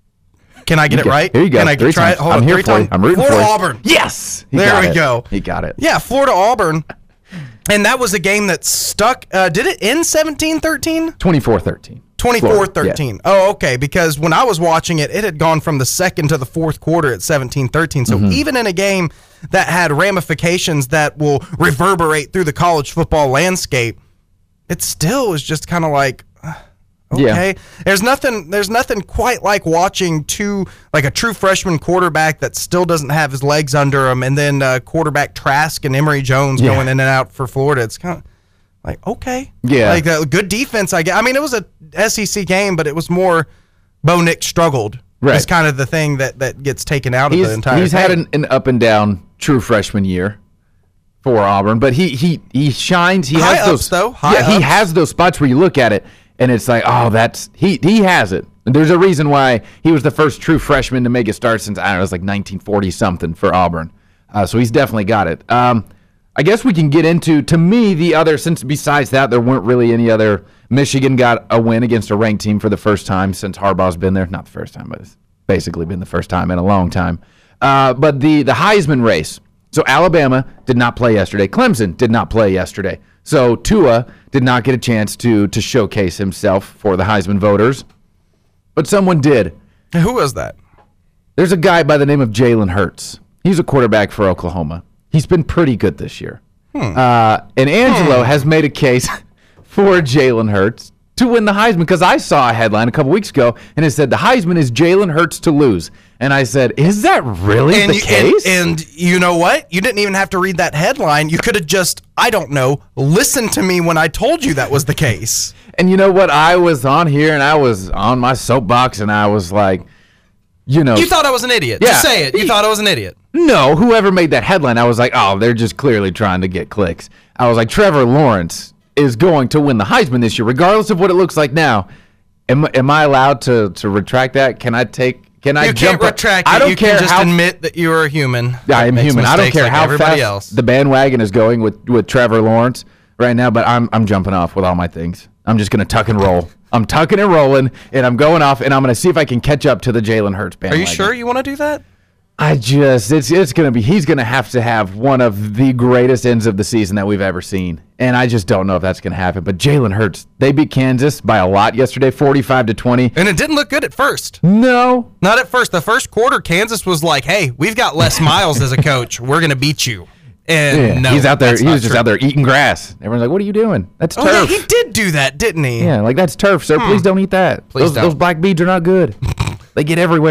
Can I get it Okay, right? Here you go. Can I Three try times. it? Hold I'm on, here three for you. times. I'm rooting Florida for you. Auburn. Yes. He There got we it. go. He got it. Yeah, Florida Auburn, and that was a game that stuck. Uh, did it end seventeen thirteen? twenty-four thirteen. twenty-four thirteen. Oh, okay. Because when I was watching it, it had gone from the second to the fourth quarter at seventeen thirteen. So Mm-hmm. even in a game that had ramifications that will reverberate through the college football landscape, it still was just kind of like, uh, okay. Yeah. There's nothing. There's nothing quite like watching two, like a true freshman quarterback that still doesn't have his legs under him, and then uh, quarterback Trask and Emory Jones Yeah. going in and out for Florida. It's kind of like, okay, Yeah. like a good defense. I guess. I mean, it was a S E C game, but it was more Bo Nix struggled. Right. It's kind of the thing that, that gets taken out of He's, the entire. he's thing. had an, an up and down true freshman year for Auburn, but he he he shines. He High has those ups, though. High yeah, he ups. has those spots where you look at it and it's like, oh, that's he he has it. And there's a reason why he was the first true freshman to make a start since I don't know, it was like nineteen forty something for Auburn. Uh, so he's definitely got it. Um, I guess we can get into, to me, the other, since besides that, there weren't really any other. Michigan got a win against a ranked team for the first time since Harbaugh's been there. Not the first time, but it's basically been the first time in a long time. Uh, but the, the Heisman race. So Alabama did not play yesterday. Clemson did not play yesterday. So Tua did not get a chance to to showcase himself for the Heisman voters. But someone did. Who was that? There's a guy by the name of Jalen Hurts. He's a quarterback for Oklahoma. He's been pretty good this year. Uh, and Angelo has made a case for Jalen Hurts to win the Heisman, because I saw a headline a couple weeks ago and it said the Heisman is Jalen Hurts to lose. And I said, is that really And the you, case? and, and you know what? You didn't even have to read that headline. You could have just, I don't know, listened to me when I told you that was the case. And you know what? I was on here and I was on my soapbox and I was like, you know. You thought I was an idiot. Yeah. Just say it. You thought I was an idiot. No, whoever made that headline, I was like, oh, they're just clearly trying to get clicks. I was like, Trevor Lawrence is going to win the Heisman this year, regardless of what it looks like now. Am, am I allowed to, to retract that? Can I take, can I You jump can't retract I it. don't You care can just how admit that you are a human. I am Makes human. I don't mistakes care like how everybody fast else. the bandwagon is going with, with Trevor Lawrence right now, but I'm I'm jumping off with all my things. I'm just going to tuck and roll. I'm tucking and rolling, and I'm going off, and I'm going to see if I can catch up to the Jalen Hurts Are bandwagon. you sure you want to do that? I just, it's it's going to be, he's going to have to have one of the greatest ends of the season that we've ever seen. And I just don't know if that's going to happen. But Jalen Hurts, they beat Kansas by a lot yesterday, forty-five to twenty. And it didn't look good at first. No. Not at first. The first quarter, Kansas was like, hey, we've got Les Miles as a coach. We're going to beat you. And Yeah, no, he's out there, that's he not was just true. out there eating grass. Everyone's like, what are you doing? That's Oh, yeah, turf. he did do that, didn't he? Yeah, like that's turf, sir. Please don't eat that. Please those, don't. those black beads are not good. They get everywhere.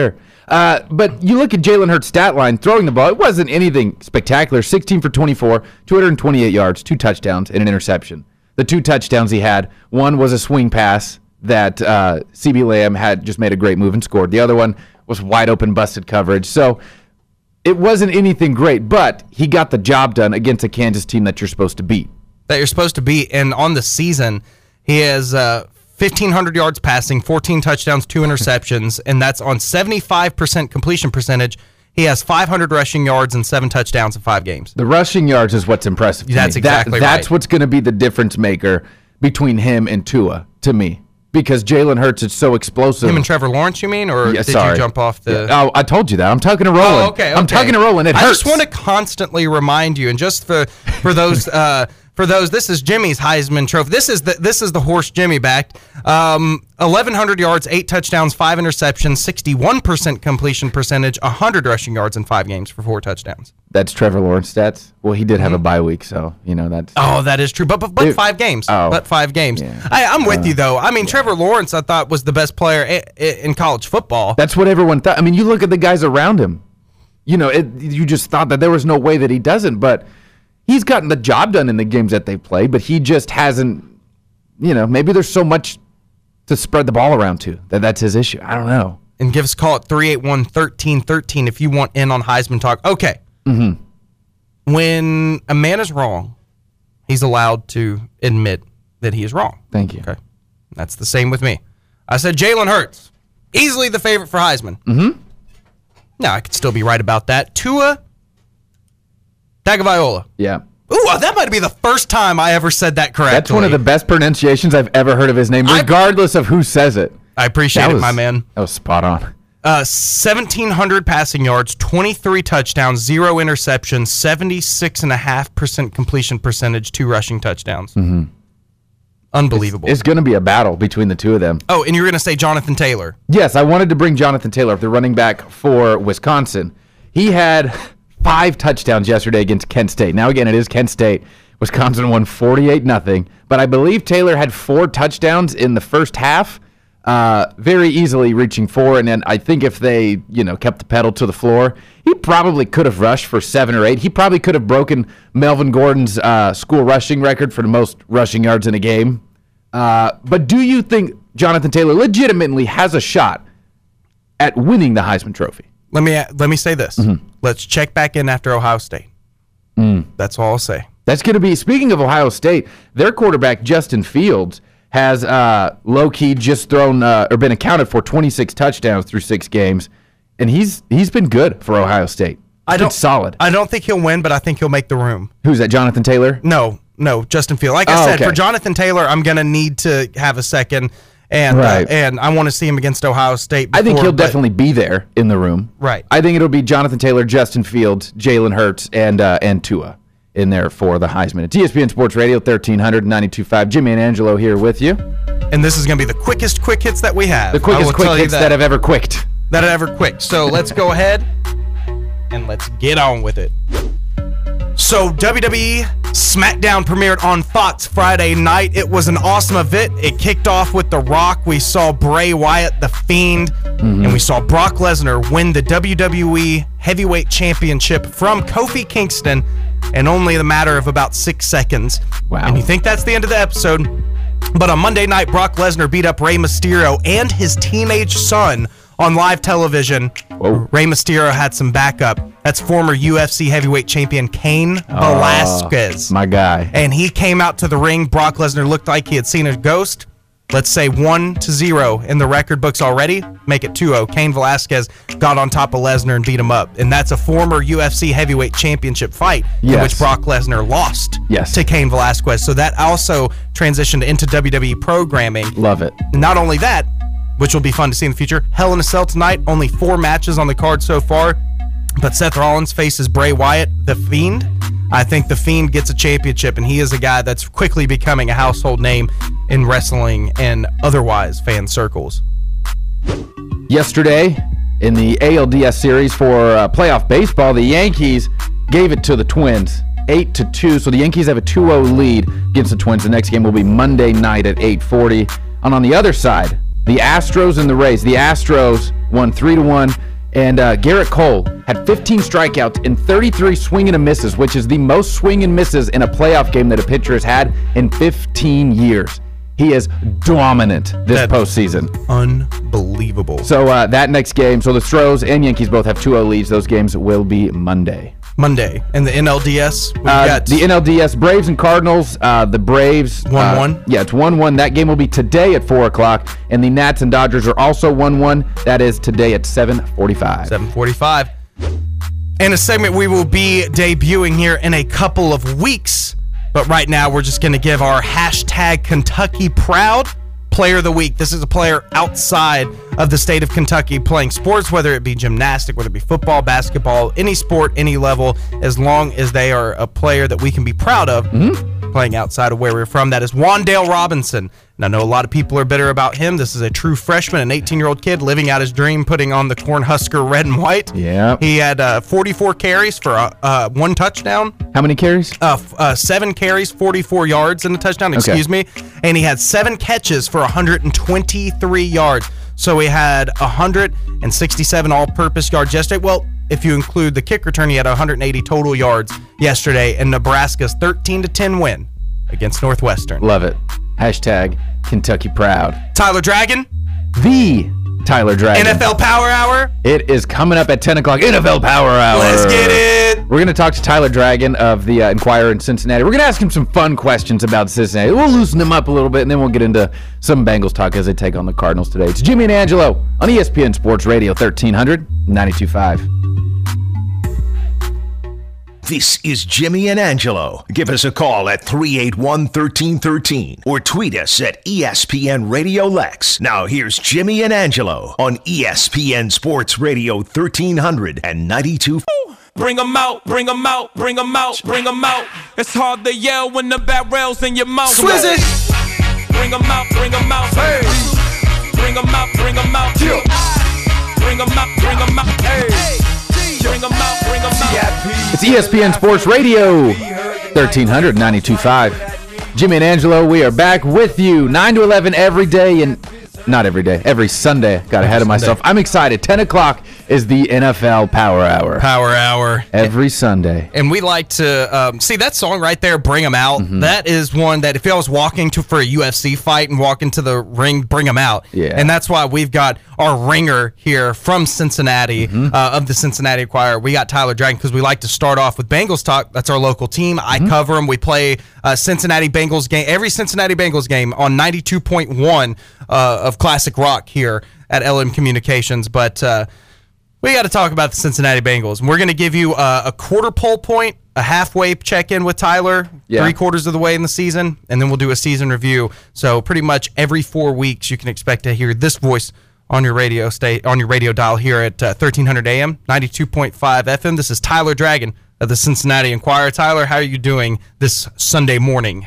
Uh, but you look at Jalen Hurts' stat line, throwing the ball, it wasn't anything spectacular. sixteen for twenty-four, two hundred twenty-eight yards, two touchdowns, and an interception. The two touchdowns he had, one was a swing pass that uh, C B Lamb had just made a great move and scored. The other one was wide open, busted coverage. So it wasn't anything great, but he got the job done against a Kansas team that you're supposed to beat. That you're supposed to beat. And on the season, he has uh, fifteen hundred yards passing, fourteen touchdowns, two interceptions, and that's on seventy-five percent completion percentage. He has five hundred rushing yards and seven touchdowns in five games. The rushing yards is what's impressive to That's me. exactly that, right. That's what's going to be the difference maker between him and Tua, to me. Because Jalen Hurts is so explosive. Him and Trevor Lawrence, you mean? Or Yeah, did sorry. you jump off the... Oh, I told you that. I'm tucking and rolling. Oh, okay, I'm okay. tucking and rolling. It I hurts. just want to constantly remind you, and just for for those uh, for those, this is Jimmy's Heisman Trophy. This is the this is the horse Jimmy backed. Um, eleven hundred yards, eight touchdowns, five interceptions, sixty-one percent completion percentage, one hundred rushing yards in five games for four touchdowns. That's Trevor Lawrence stats. Well, he did have a bye week, so, you know, that's... Oh, that is true. But but, but It- five games. oh. But five games. Yeah. I, I'm with you, though. I mean, Trevor Lawrence, I thought, was the best player i- i- in college football. That's what everyone thought. I mean, you look at the guys around him. You know, it, you just thought that there was no way that he doesn't, but he's gotten the job done in the games that they've played, but he just hasn't, you know, maybe there's so much to spread the ball around to that that's his issue. I don't know. And give us a call at three eight one, one three one three if you want in on Heisman talk. Okay. Mm-hmm. When a man is wrong, he's allowed to admit that he is wrong. Thank you. Okay. That's the same with me. I said Jalen Hurts, easily the favorite for Heisman. Mm-hmm. Now, I could still be right about that. Tua Tagovailoa. Yeah. Ooh, that might be the first time I ever said that correctly. That's one of the best pronunciations I've ever heard of his name, I- regardless of who says it. I appreciate That it, was, my man. That was spot on. Uh, seventeen hundred passing yards, twenty-three touchdowns, zero interceptions, seventy-six point five percent completion percentage, two rushing touchdowns. Mm-hmm. Unbelievable. It's going to be a battle between the two of them. oh, and you're going to say Jonathan Taylor. Yes, I wanted to bring Jonathan Taylor up, the running back for Wisconsin. He had five touchdowns yesterday against Kent State. Now, again, it is Kent State. Wisconsin won forty-eight nothing, but I believe Taylor had four touchdowns in the first half, uh, very easily reaching four. And then I think if they, you know, kept the pedal to the floor, he probably could have rushed for seven or eight. He probably could have broken Melvin Gordon's uh, school rushing record for the most rushing yards in a game. Uh, but do you think Jonathan Taylor legitimately has a shot at winning the Heisman Trophy? Let me let me say this. Mm-hmm. Let's check back in after Ohio State. Mm. That's all I'll say. That's going to be, speaking of Ohio State, their quarterback, Justin Fields, has uh, low-key just thrown uh, or been accounted for twenty-six touchdowns through six games, and he's he's been good for Ohio State. I Been don't solid. I don't think he'll win, but I think he'll make the room. Who's that, Jonathan Taylor? No, no, Justin Field. Like I Oh, said, okay. for Jonathan Taylor, I'm going to need to have a second, and Right. uh, and I want to see him against Ohio State. I think before, he'll but- definitely be there in the room. Right. I think it'll be Jonathan Taylor, Justin Fields, Jalen Hurts, and uh, and Tua in there for the Heisman. It's E S P N Sports Radio, thirteen hundred, ninety-two point five. Jimmy and Angelo here with you. And this is going to be the quickest quick hits that we have. The I quickest will quick tell you hits that. have ever quicked. that have ever quick. So let's go ahead and let's get on with it. So W W E SmackDown premiered on Fox Friday night. It was an awesome event. It kicked off with The Rock. We saw Bray Wyatt, The Fiend, Mm-hmm. and we saw Brock Lesnar win the W W E Heavyweight Championship from Kofi Kingston in only the matter of about six seconds. Wow. And you think that's the end of the episode. But on Monday night, Brock Lesnar beat up Rey Mysterio and his teenage son on live television. Whoa. Rey Mysterio had some backup. That's former U F C heavyweight champion Cain Velasquez. My guy. And he came out to the ring. Brock Lesnar looked like he had seen a ghost. Let's say one to zero in the record books already. Make it two oh. Cain Velasquez got on top of Lesnar and beat him up. And that's a former U F C heavyweight championship fight in Yes. which Brock Lesnar lost Yes. to Cain Velasquez. So that also transitioned into W W E programming. Love it. Not only that, which will be fun to see in the future, Hell in a Cell tonight. Only four matches on the card so far. But Seth Rollins faces Bray Wyatt, The Fiend. I think The Fiend gets a championship, and he is a guy that's quickly becoming a household name in wrestling and otherwise fan circles. Yesterday, in the A L D S series for uh, playoff baseball, the Yankees gave it to the Twins, eight to two. So the Yankees have a two oh lead against the Twins. The next game will be Monday night at eight forty. And on the other side, the Astros and the Rays. The Astros won three to one, And uh, Garrett Cole had fifteen strikeouts and thirty-three swing and a misses, which is the most swing and misses in a playoff game that a pitcher has had in fifteen years. He is dominant this That- postseason. Unbelievable. So uh, that next game, so the Stros and Yankees both have two oh leads. Those games will be Monday. Monday. And the N L D S, we Uh, got the N L D S Braves and Cardinals. Uh, the Braves one one? Uh, yeah, it's one one. That game will be today at four o'clock. And the Nats and Dodgers are also one one. That is today at seven forty-five. seven forty-five. And a segment we will be debuting here in a couple of weeks. But right now, we're just going to give our hashtag Kentucky Proud Player of the Week. This is a player outside of the state of Kentucky playing sports, whether it be gymnastic, whether it be football, basketball, any sport, any level, as long as they are a player that we can be proud of playing outside of where we're from. That is Wandale Robinson. And I know a lot of people are bitter about him. This is a true freshman, an eighteen-year-old kid living out his dream, putting on the Cornhusker red and white. Yeah. He had uh, forty-four carries for uh, uh, one touchdown. How many carries? Uh, f- uh, seven carries, forty-four yards in a touchdown, excuse me. And he had seven catches for one hundred twenty-three yards. So he had one hundred sixty-seven all-purpose yards yesterday. Well, if you include the kick return, he had one hundred eighty total yards yesterday in Nebraska's thirteen to ten win against Northwestern. Love it. Hashtag Kentucky Proud. Tyler Dragon, The Tyler Dragon. N F L Power Hour. It is coming up at ten o'clock. N F L Power Hour. Let's get it. We're going to talk to Tyler Dragon of the uh, Inquirer in Cincinnati. We're going to ask him some fun questions about Cincinnati. We'll loosen him up a little bit, and then we'll get into some Bengals talk as they take on the Cardinals today. It's Jimmy and Angelo on E S P N Sports Radio thirteen hundred, ninety-two point five. This is Jimmy and Angelo. Give us a call at three eight one, one three one three or tweet us at E S P N Radio Lex. Now here's Jimmy and Angelo on E S P N Sports Radio thirteen hundred ninety-two. Bring 'em out, bring 'em out, bring 'em out, bring 'em out. It's hard to yell when the barrel's in your mouth. Swizz it. Bring 'em out, bring 'em out. Hey. Bring 'em out, bring 'em out. Bring 'em out, bring 'em out. Hey. Bring 'em out, bring 'em out. It's E S P N Sports Radio thirteen hundred, ninety-two point five. Jimmy and Angelo, we are back with you nine to eleven every day, and not every day, every Sunday. Got ahead of myself. I'm excited. ten o'clock is the N F L Power Hour. Power Hour. Every Sunday. And we like to um, see that song right there, Bring 'em Out. Mm-hmm. That is one that if I was walking to for a U F C fight and walk into the ring, bring 'em out. Yeah. And that's why we've got our ringer here from Cincinnati, Mm-hmm. uh, of the Cincinnati Enquirer. We got Tyler Dragon because we like to start off with Bengals talk. That's our local team. I Mm-hmm. cover them. We play uh, Cincinnati Bengals game, every Cincinnati Bengals game on ninety-two point one uh, of Classic Rock here at L M Communications. But uh, we got to talk about the Cincinnati Bengals. And we're going to give you uh, a quarter pole point, a halfway check-in with Tyler, Yeah. three quarters of the way in the season, and then we'll do a season review. So pretty much every four weeks you can expect to hear this voice on your radio state on your radio dial here at uh, thirteen hundred A M, ninety-two point five F M. This is Tyler Dragon of the Cincinnati Enquirer. Tyler, how are you doing this Sunday morning?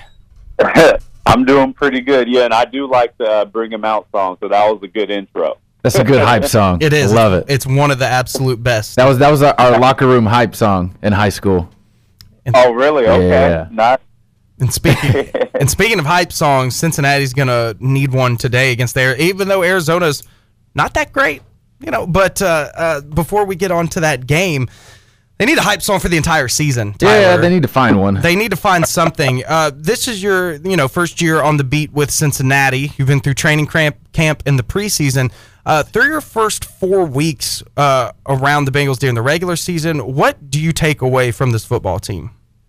I'm doing pretty good, yeah, and I do like the uh, Bring 'em Out song, so that was a good intro. That's a good hype song. It is. I love it. It's one of the absolute best. That was that was our, our locker room hype song in high school. Oh, really? Okay. Yeah. Nice. And speaking and speaking of hype songs, Cincinnati's gonna need one today against there, even though Arizona's not that great, you know. But uh, uh, before we get on to that game, they need a hype song for the entire season. Tyler. Yeah, they need to find one. They need to find something. Uh, this is your, you know, first year on the beat with Cincinnati. You've been through training camp, camp in the preseason. Uh, through your first four weeks uh, around the Bengals during the regular season, what do you take away from this football team?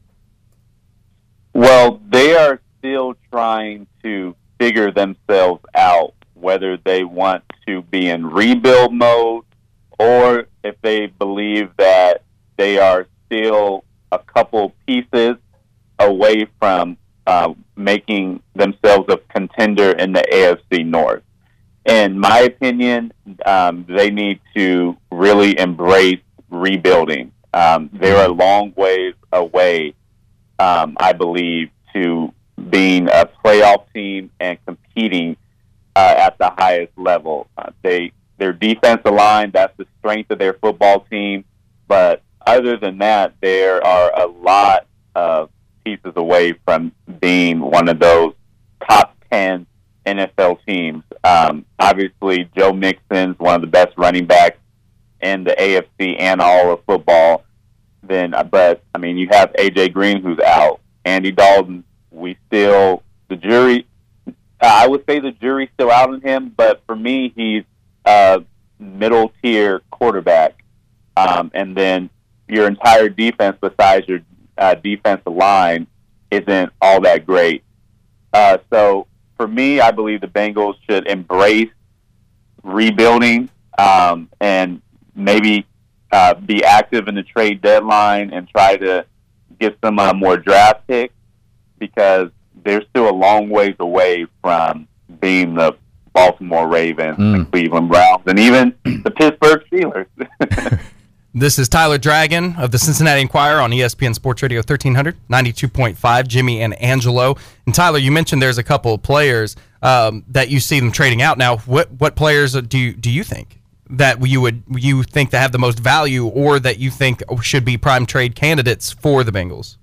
Well, they are still trying to figure themselves out, whether they want to be in rebuild mode or if they believe that they are still a couple pieces away from uh, making themselves a contender in the A F C North. In my opinion, um, they need to really embrace rebuilding. Um, they're a long ways away, um, I believe, to being a playoff team and competing uh, at the highest level. Uh, they their defensive line, that's the strength of their football team, but other than that, there are a lot of pieces away from being one of those top ten N F L teams. Um, obviously, Joe Mixon's one of the best running backs in the A F C and all of football. Then, but I mean, you have A J Green who's out. Andy Dalton, we still the jury. I would say the jury's still out on him, but for me, he's a middle tier quarterback. Um, and then your entire defense, besides your uh, defensive line, isn't all that great. Uh, so for me, I believe the Bengals should embrace rebuilding um, and maybe uh, be active in the trade deadline and try to get some uh, more draft picks, because they're still a long ways away from being the Baltimore Ravens, Mm. the Cleveland Browns, and even the Pittsburgh Steelers. This is Tyler Dragon of the Cincinnati Enquirer on E S P N Sports Radio thirteen hundred, ninety-two point five, Jimmy and Angelo. And Tyler, you mentioned there's a couple of players um, that you see them trading out. Now, what what players do you, do you think that you would you think that have the most value, or that you think should be prime trade candidates for the Bengals?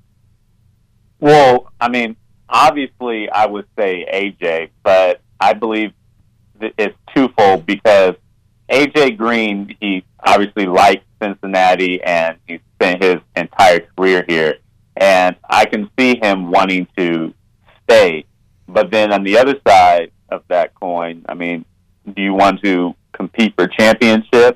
Well, I mean, obviously, I would say A J, but I believe that it's twofold, because A J Green, he obviously likes Cincinnati, and he spent his entire career here, and I can see him wanting to stay. But then on the other side of that coin, I mean, do you want to compete for championships?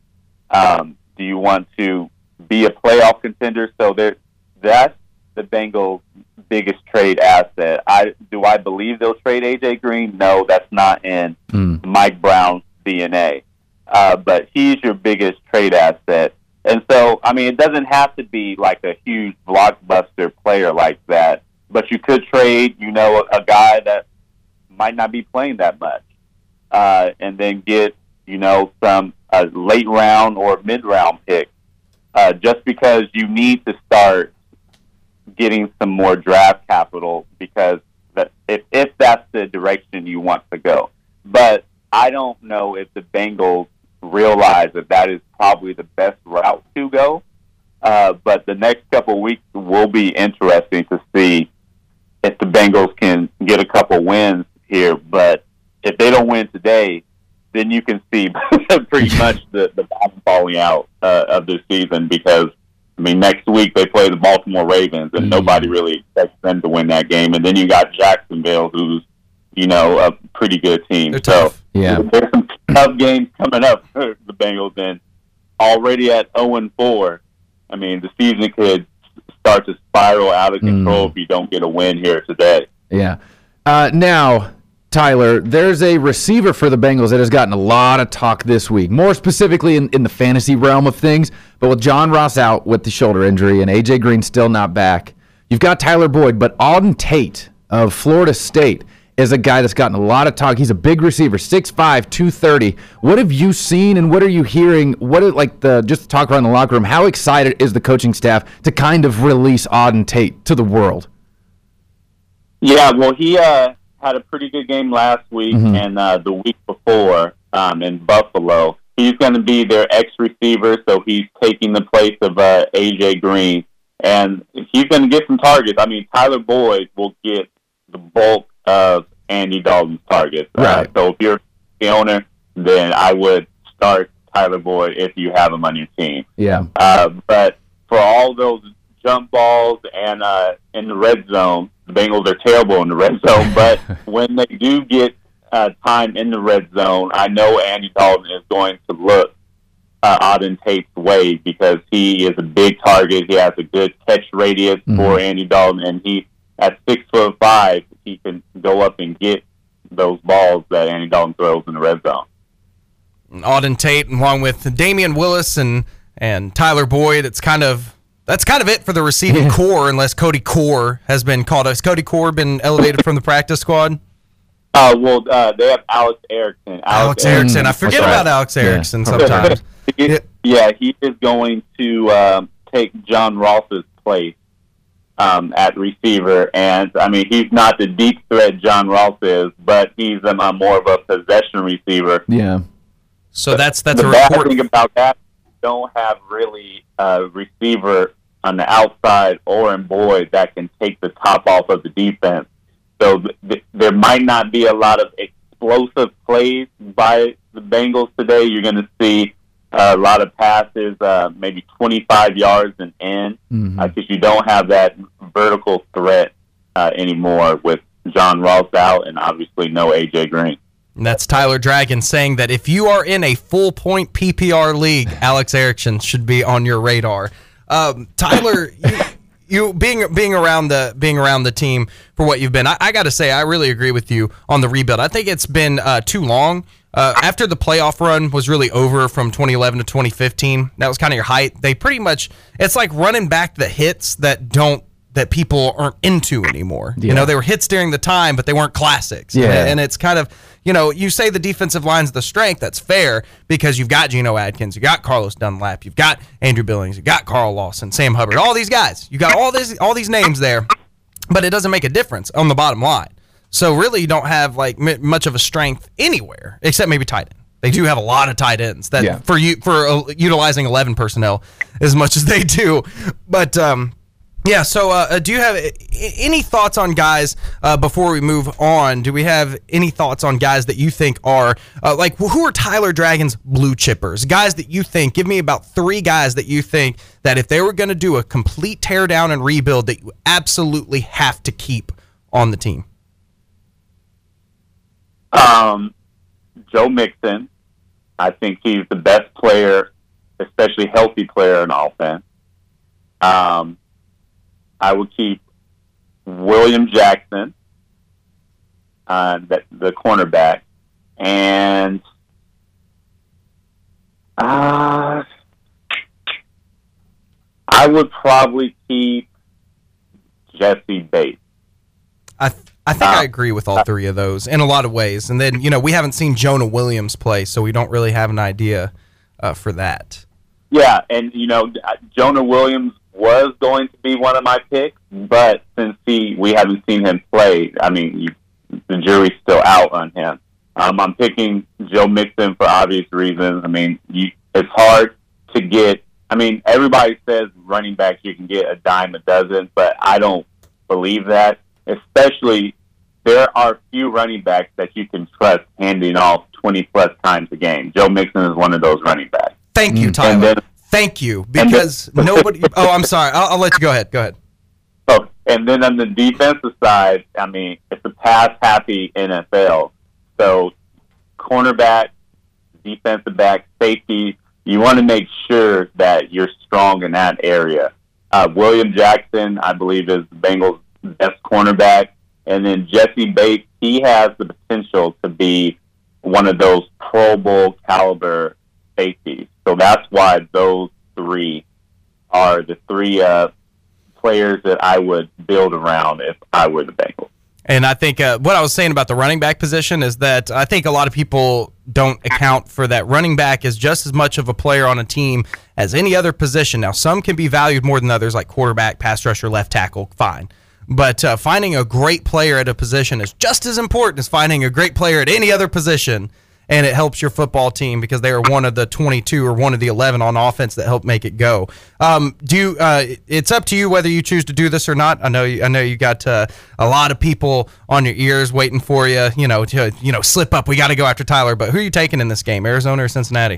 Um, do you want to be a playoff contender? So there, that's the Bengals' biggest trade asset. I do I believe they'll trade A J Green? No, that's not in Mm. Mike Brown's D N A. Uh, but he's your biggest trade asset. And so, I mean, it doesn't have to be like a huge blockbuster player like that, but you could trade, you know, a, a guy that might not be playing that much, uh, and then get, you know, some uh, late round or mid round pick, uh, just because you need to start getting some more draft capital, because that if, if that's the direction you want to go. But I don't know if the Bengals realize that that is probably the best route to go. Uh, but the next couple of weeks will be interesting to see if the Bengals can get a couple wins here. But if they don't win today, then you can see pretty much the, the bottom falling out uh, of this season, because, I mean, next week they play the Baltimore Ravens, and mm-hmm. nobody really expects them to win that game. And then you got Jacksonville, who's, you know, a pretty good team. They're so tough. Yeah. There's some tough games coming up for the Bengals, and already at oh and four, I mean, the season could start to spiral out of control mm. if you don't get a win here today. Yeah. Uh, now, Tyler, there's a receiver for the Bengals that has gotten a lot of talk this week, more specifically in, in the fantasy realm of things. But with John Ross out with the shoulder injury and A J Green still not back, you've got Tyler Boyd, but Auden Tate of Florida State is a guy that's gotten a lot of talk. He's a big receiver, six five, two thirty. What have you seen and what are you hearing? What is, like the just to talk around the locker room, how excited is the coaching staff to kind of release Auden Tate to the world? Yeah, well, he uh, had a pretty good game last week mm-hmm. and uh, the week before um, in Buffalo. He's going to be their X receiver, so he's taking the place of uh, A J Green, and he's going to get some targets. I mean, Tyler Boyd will get the bulk of Andy Dalton's targets. Right. Uh, so if you're the owner, then I would start Tyler Boyd if you have him on your team. Yeah. Uh, but for all those jump balls and uh, in the red zone, the Bengals are terrible in the red zone. But when they do get uh, time in the red zone, I know Andy Dalton is going to look uh, Auden Tate's way, because he is a big target. He has a good catch radius mm-hmm. for Andy Dalton, and he at six foot five, he can go up and get those balls that Andy Dalton throws in the red zone. Auden Tate, along with Damian Willis and and Tyler Boyd, it's kind of that's kind of it for the receiving core, unless Cody Core has been called. Has Cody Core been elevated from the practice squad? Uh, well, uh, they have Alex Erickson. Alex, Alex Erickson. I forget right. about Alex Erickson yeah. sometimes. he, yeah, he is going to um, take John Ross's place Um, at receiver, and I mean, he's not the deep threat John Ross is, but he's um, a more of a possession receiver. Yeah. So but that's that's the a bad report. thing about that. Don't have really a receiver on the outside or in Boyd that can take the top off of the defense. So th- th- there might not be a lot of explosive plays by the Bengals today. You're going to see a lot of passes, uh, maybe twenty-five yards and in, Mhm. because uh, you don't have that vertical threat uh, anymore with John Ross out and obviously no A J Green. And that's Tyler Dragon saying that if you are in a full point P P R league, Alex Erickson should be on your radar. Um, Tyler, you, you being being around the being around the team for what you've been, I, I got to say I really agree with you on the rebuild. I think it's been uh, too long. Uh, after the playoff run was really over from twenty eleven to twenty fifteen, that was kind of your height. They pretty much, it's like running back the hits that don't that people aren't into anymore. Yeah. You know, they were hits during the time, but they weren't classics. Yeah. And, and it's kind of, you know, you say the defensive line's the strength. That's fair because you've got Geno Adkins, you got Carlos Dunlap, you've got Andrew Billings, you got Carl Lawson, Sam Hubbard, all these guys. You got all these all these names there, but it doesn't make a difference on the bottom line. So really, you don't have like m- much of a strength anywhere except maybe tight end. They do have a lot of tight ends that Yeah. for you for uh, utilizing eleven personnel as much as they do, but. um Yeah, so uh, do you have any thoughts on guys uh, before we move on? Do we have any thoughts on guys that you think are, uh, like, who are Tyler Dragon's blue chippers? Guys that you think, give me about three guys that you think that if they were going to do a complete teardown and rebuild that you absolutely have to keep on the team. Um, Joe Mixon, I think he's the best player, especially healthy player in offense. Um, I would keep William Jackson, uh, the, the cornerback, and uh, I would probably keep Jesse Bates. I th- I think Uh, I agree with all three of those in a lot of ways. And then, you know, we haven't seen Jonah Williams play, so we don't really have an idea uh, for that. Yeah, and, you know, Jonah Williams was going to be one of my picks, but since he we haven't seen him play, I mean, you, the jury's still out on him. Um, I'm picking Joe Mixon for obvious reasons. I mean, you, it's hard to get. I mean, everybody says running backs you can get a dime a dozen, but I don't believe that. Especially, there are few running backs that you can trust handing off twenty plus times a game. Joe Mixon is one of those running backs. Thank you, And Tyler. then- Thank you, because then- nobody. Oh, I'm sorry. I'll, I'll let you go ahead. Go ahead. Oh, and then on the defensive side, I mean, it's a pass-happy N F L. So, cornerback, defensive back, safety, you want to make sure that you're strong in that area. Uh, William Jackson, I believe, is the Bengals' best cornerback. And then Jesse Bates, he has the potential to be one of those Pro Bowl caliber safeties. So that's why those three are the three uh, players that I would build around if I were the Bengals. And I think uh, what I was saying about the running back position is that I think a lot of people don't account for that running back is just as much of a player on a team as any other position. Now, some can be valued more than others, like quarterback, pass rusher, left tackle, fine. But uh, finding a great player at a position is just as important as finding a great player at any other position. And it helps your football team because they are one of the twenty-two or one of the eleven on offense that help make it go. Um, do you, uh, it's up to you whether you choose to do this or not. I know you, I know you got uh, a lot of people on your ears waiting for you. You know, to you know, slip up. We got to go after Tyler. But who are you taking in this game, Arizona or Cincinnati?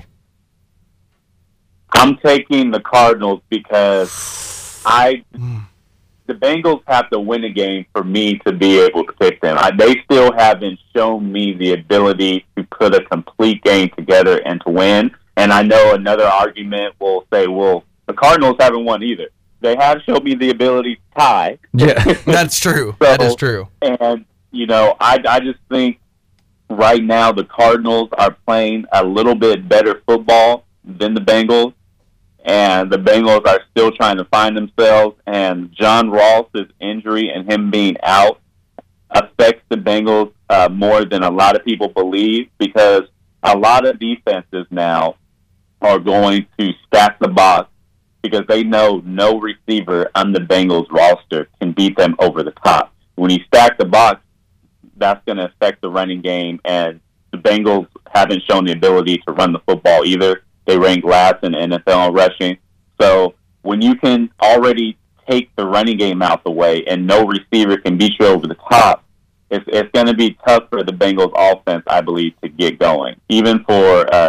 I'm taking the Cardinals because I the Bengals have to win a game for me to be able to pick them. I, they still haven't shown me the ability to put a complete game together and to win. And I know another argument will say, well, the Cardinals haven't won either. They have shown me the ability to tie. Yeah. That's true. So, that is true. And, you know, I, I just think right now the Cardinals are playing a little bit better football than the Bengals. And the Bengals are still trying to find themselves. And John Ross's injury and him being out affects the Bengals uh, more than a lot of people believe, because a lot of defenses now are going to stack the box because they know no receiver on the Bengals roster can beat them over the top. When you stack the box, that's going to affect the running game. And the Bengals haven't shown the ability to run the football either. They rank last in the N F L in rushing. So when you can already take the running game out the way and no receiver can beat you over the top, it's, it's going to be tough for the Bengals offense, I believe, to get going. Even for, uh,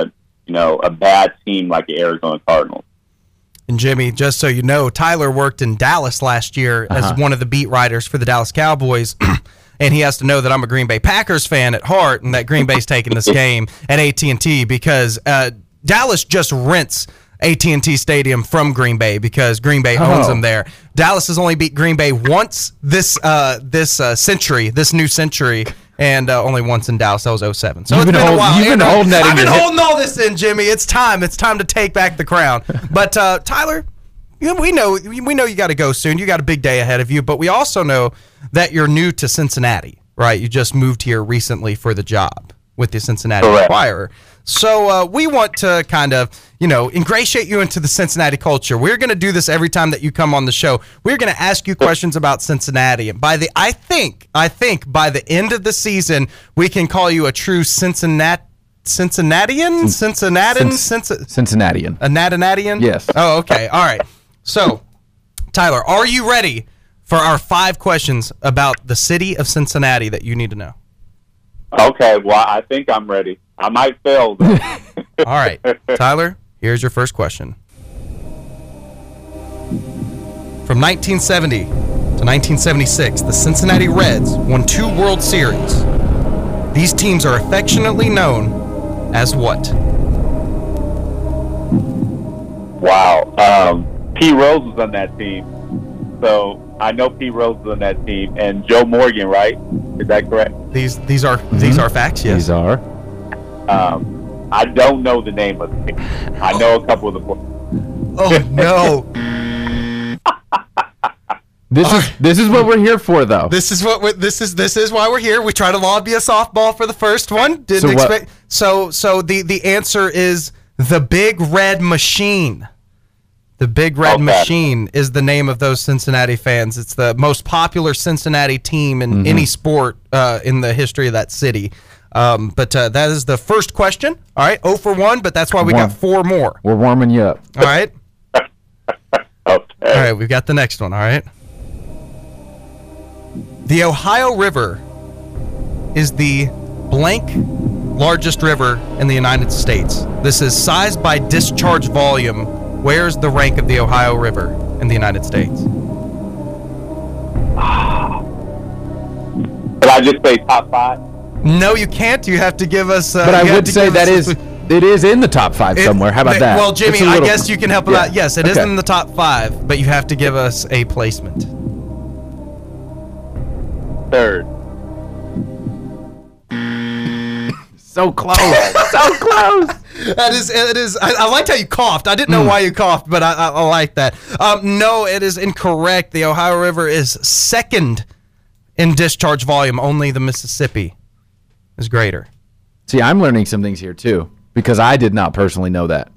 you know, a bad team like the Arizona Cardinals. And Jimmy, just so you know, Tyler worked in Dallas last year as Uh-huh. one of the beat writers for the Dallas Cowboys. And he has to know that I'm a Green Bay Packers fan at heart, and that Green Bay's taking this game at A T and T because uh, Dallas just rents A T and T Stadium from Green Bay because Green Bay owns Oh. them there. Dallas has only beat Green Bay once this uh, this uh, century, this new century, and uh, only once in Dallas. That was oh seven. So You've it's been been, hold- a while. you've been And, uh, holding that in I've been your hip- holding all this in, Jimmy. It's time. It's time to take back the crown. But uh, Tyler, you know, we know we know you got to go soon. You got a big day ahead of you. But we also know that you're new to Cincinnati, right? You just moved here recently for the job with the Cincinnati Correct. Enquirer. So uh, we want to kind of, you know, ingratiate you into the Cincinnati culture. We're going to do this every time that you come on the show. We're going to ask you questions about Cincinnati. And by the, I think, I think by the end of the season, we can call you a true Cincinnati, Cincinnatian, Cincinnatian, Cincinnati, Cincinnatian. a Natanatian? Yes. Oh, okay. All right. So, Tyler, are you ready for our five questions about the city of Cincinnati that you need to know? Okay, well, I think I'm ready. I might fail, though. All right. Tyler, here's your first question. From nineteen seventy to nineteen seventy-six, the Cincinnati Reds won two World Series. These teams are affectionately known as what? Wow. Um, P. Rose was on that team. So I know P. Rose was on that team. And Joe Morgan, right? Is that correct? These these are these are facts, yes. These are. Um, I don't know the name of the team. I know a couple of the players. Oh no. This is this is what we're here for, though. This is what we're, this is this is why we're here. We try to lobby a softball for the first one. Didn't So what- expect. So so the the answer is the Big Red Machine. The Big Red Okay. Machine is the name of those Cincinnati fans. It's the most popular Cincinnati team in any sport uh, in the history of that city. Um, but uh, that is the first question. All right, oh for one, but that's why we One. got four more. We're warming you up. All right. Okay. All right, we've got the next one. All right. The Ohio River is the blank largest river in the United States. This is size by discharge volume. Where's the rank of the Ohio River in the United States? But I just say top five. No, you can't. You have to give us. Uh, But I you have would to say give that us is a- it is in the top five It- somewhere. How about it- that? Well, Jimmy, It's a I little- guess you can help Yeah. out. Yes, it is Okay. in the top five, but you have to give us a placement. Third. So close. So close. That is, it is. I, I liked how you coughed. I didn't know Hmm. why you coughed, but I, I, I like that. Um, no, it is incorrect. The Ohio River is second in discharge volume. Only the Mississippi is greater. See, I'm learning some things here too because I did not personally know that.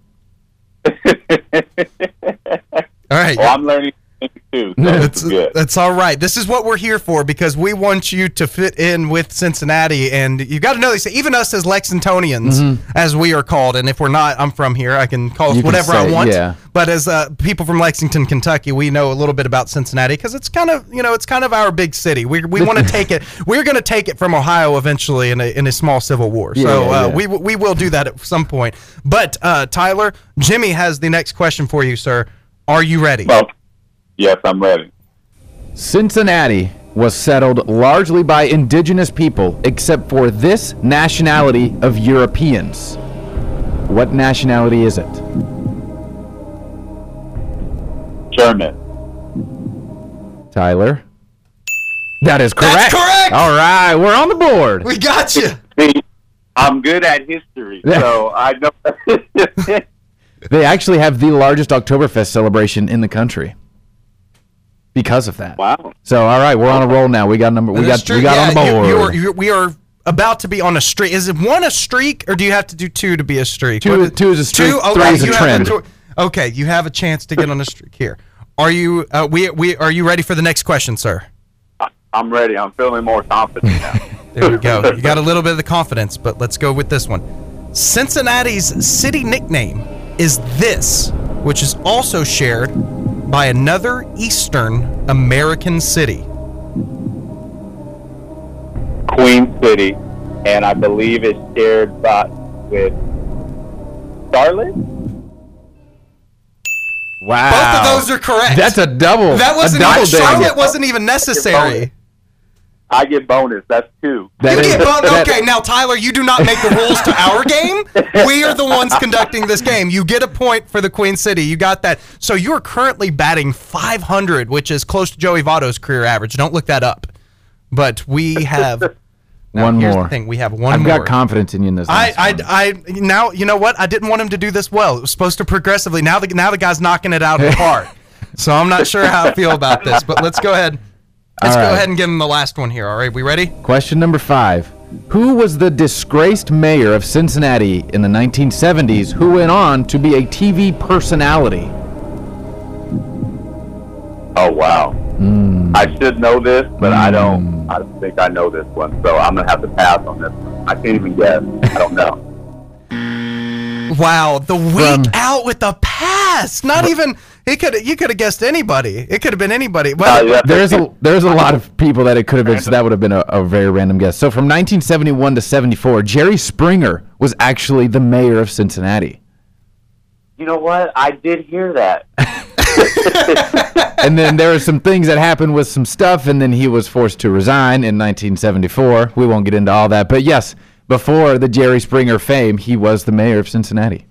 All right. Well, I'm learning things too. So That's, this is good. that's all right. This is what we're here for because we want you to fit in with Cincinnati. And you got to know, they say, even us as Lexingtonians, as we are called, and if we're not, I'm from here, I can call us You can whatever I say, want. yeah. But as uh, people from Lexington, Kentucky, we know a little bit about Cincinnati because it's kind of, you know, it's kind of our big city. We, we want to take it. We're going to take it from Ohio eventually in a, in a small civil war. Yeah, so yeah, uh, yeah. we we will do that at some point. But uh, Tyler, Jimmy has the next question for you, sir. Are you ready? Well, yes, I'm ready. Cincinnati was settled largely by indigenous people except for this nationality of Europeans. What nationality is it? German. Tyler? That is correct. That's correct! All right, we're on the board. We got you. See, I'm good at history, so I know. They actually have the largest Oktoberfest celebration in the country because of that. Wow. So, all right, we're on a roll now. We got number. We That's got. true. We got Yeah, on the you- board. you are- you- we are about to be on a streak. Is it one a streak, or do you have to do two to be a streak? Two- What- two is a streak, Two? three Okay, is a you have trend. cho- okay, you have a chance to get on a streak here. Are you? Uh, we we are you ready for the next question, sir? I'm ready. I'm feeling more confident now. There we go. You got a little bit of the confidence, but let's go with this one. Cincinnati's city nickname is this, which is also shared by another Eastern American city. Queen City, and I believe it's shared by with Charlotte? Wow. Both of those are correct. That's a double. That wasn't a double even, ding. Charlotte wasn't even necessary. I get bonus. That's two. That You is- get both. that- Okay, now Tyler, you do not make the rules to our game. We are the ones conducting this game. You get a point for the Queen City. You got that. So you are currently batting five hundred, which is close to Joey Votto's career average. Don't look that up. But we have now, One here's more. The thing. We have one I've more. got confidence in you in this. I, last I, one. I, now, you know what? I didn't want him to do this well. It was supposed to progressively. Now the, now the guy's knocking it out of the park. So I'm not sure how I feel about this, but let's go ahead. Let's All go right. ahead and give him the last one here. All right, we ready? Question number five. Who was the disgraced mayor of Cincinnati in the nineteen seventies who went on to be a T V personality? Oh wow. I should know this, but I don't. I don't think I know this one, so I'm gonna have to pass on this one. I can't even guess. I don't know. Wow, the week From- out with the pass. Not even he could. You could have guessed anybody. It could have been anybody. Uh, Well, yeah, There's a there's a lot of people that it could have been, so that would have been a, a very random guess. So from nineteen seventy-one to seventy-four, Jerry Springer was actually the mayor of Cincinnati. You know what? I did hear that. And then there were some things that happened with some stuff, and then he was forced to resign in nineteen seventy-four. We won't get into all that, but yes, before the Jerry Springer fame, he was the mayor of Cincinnati.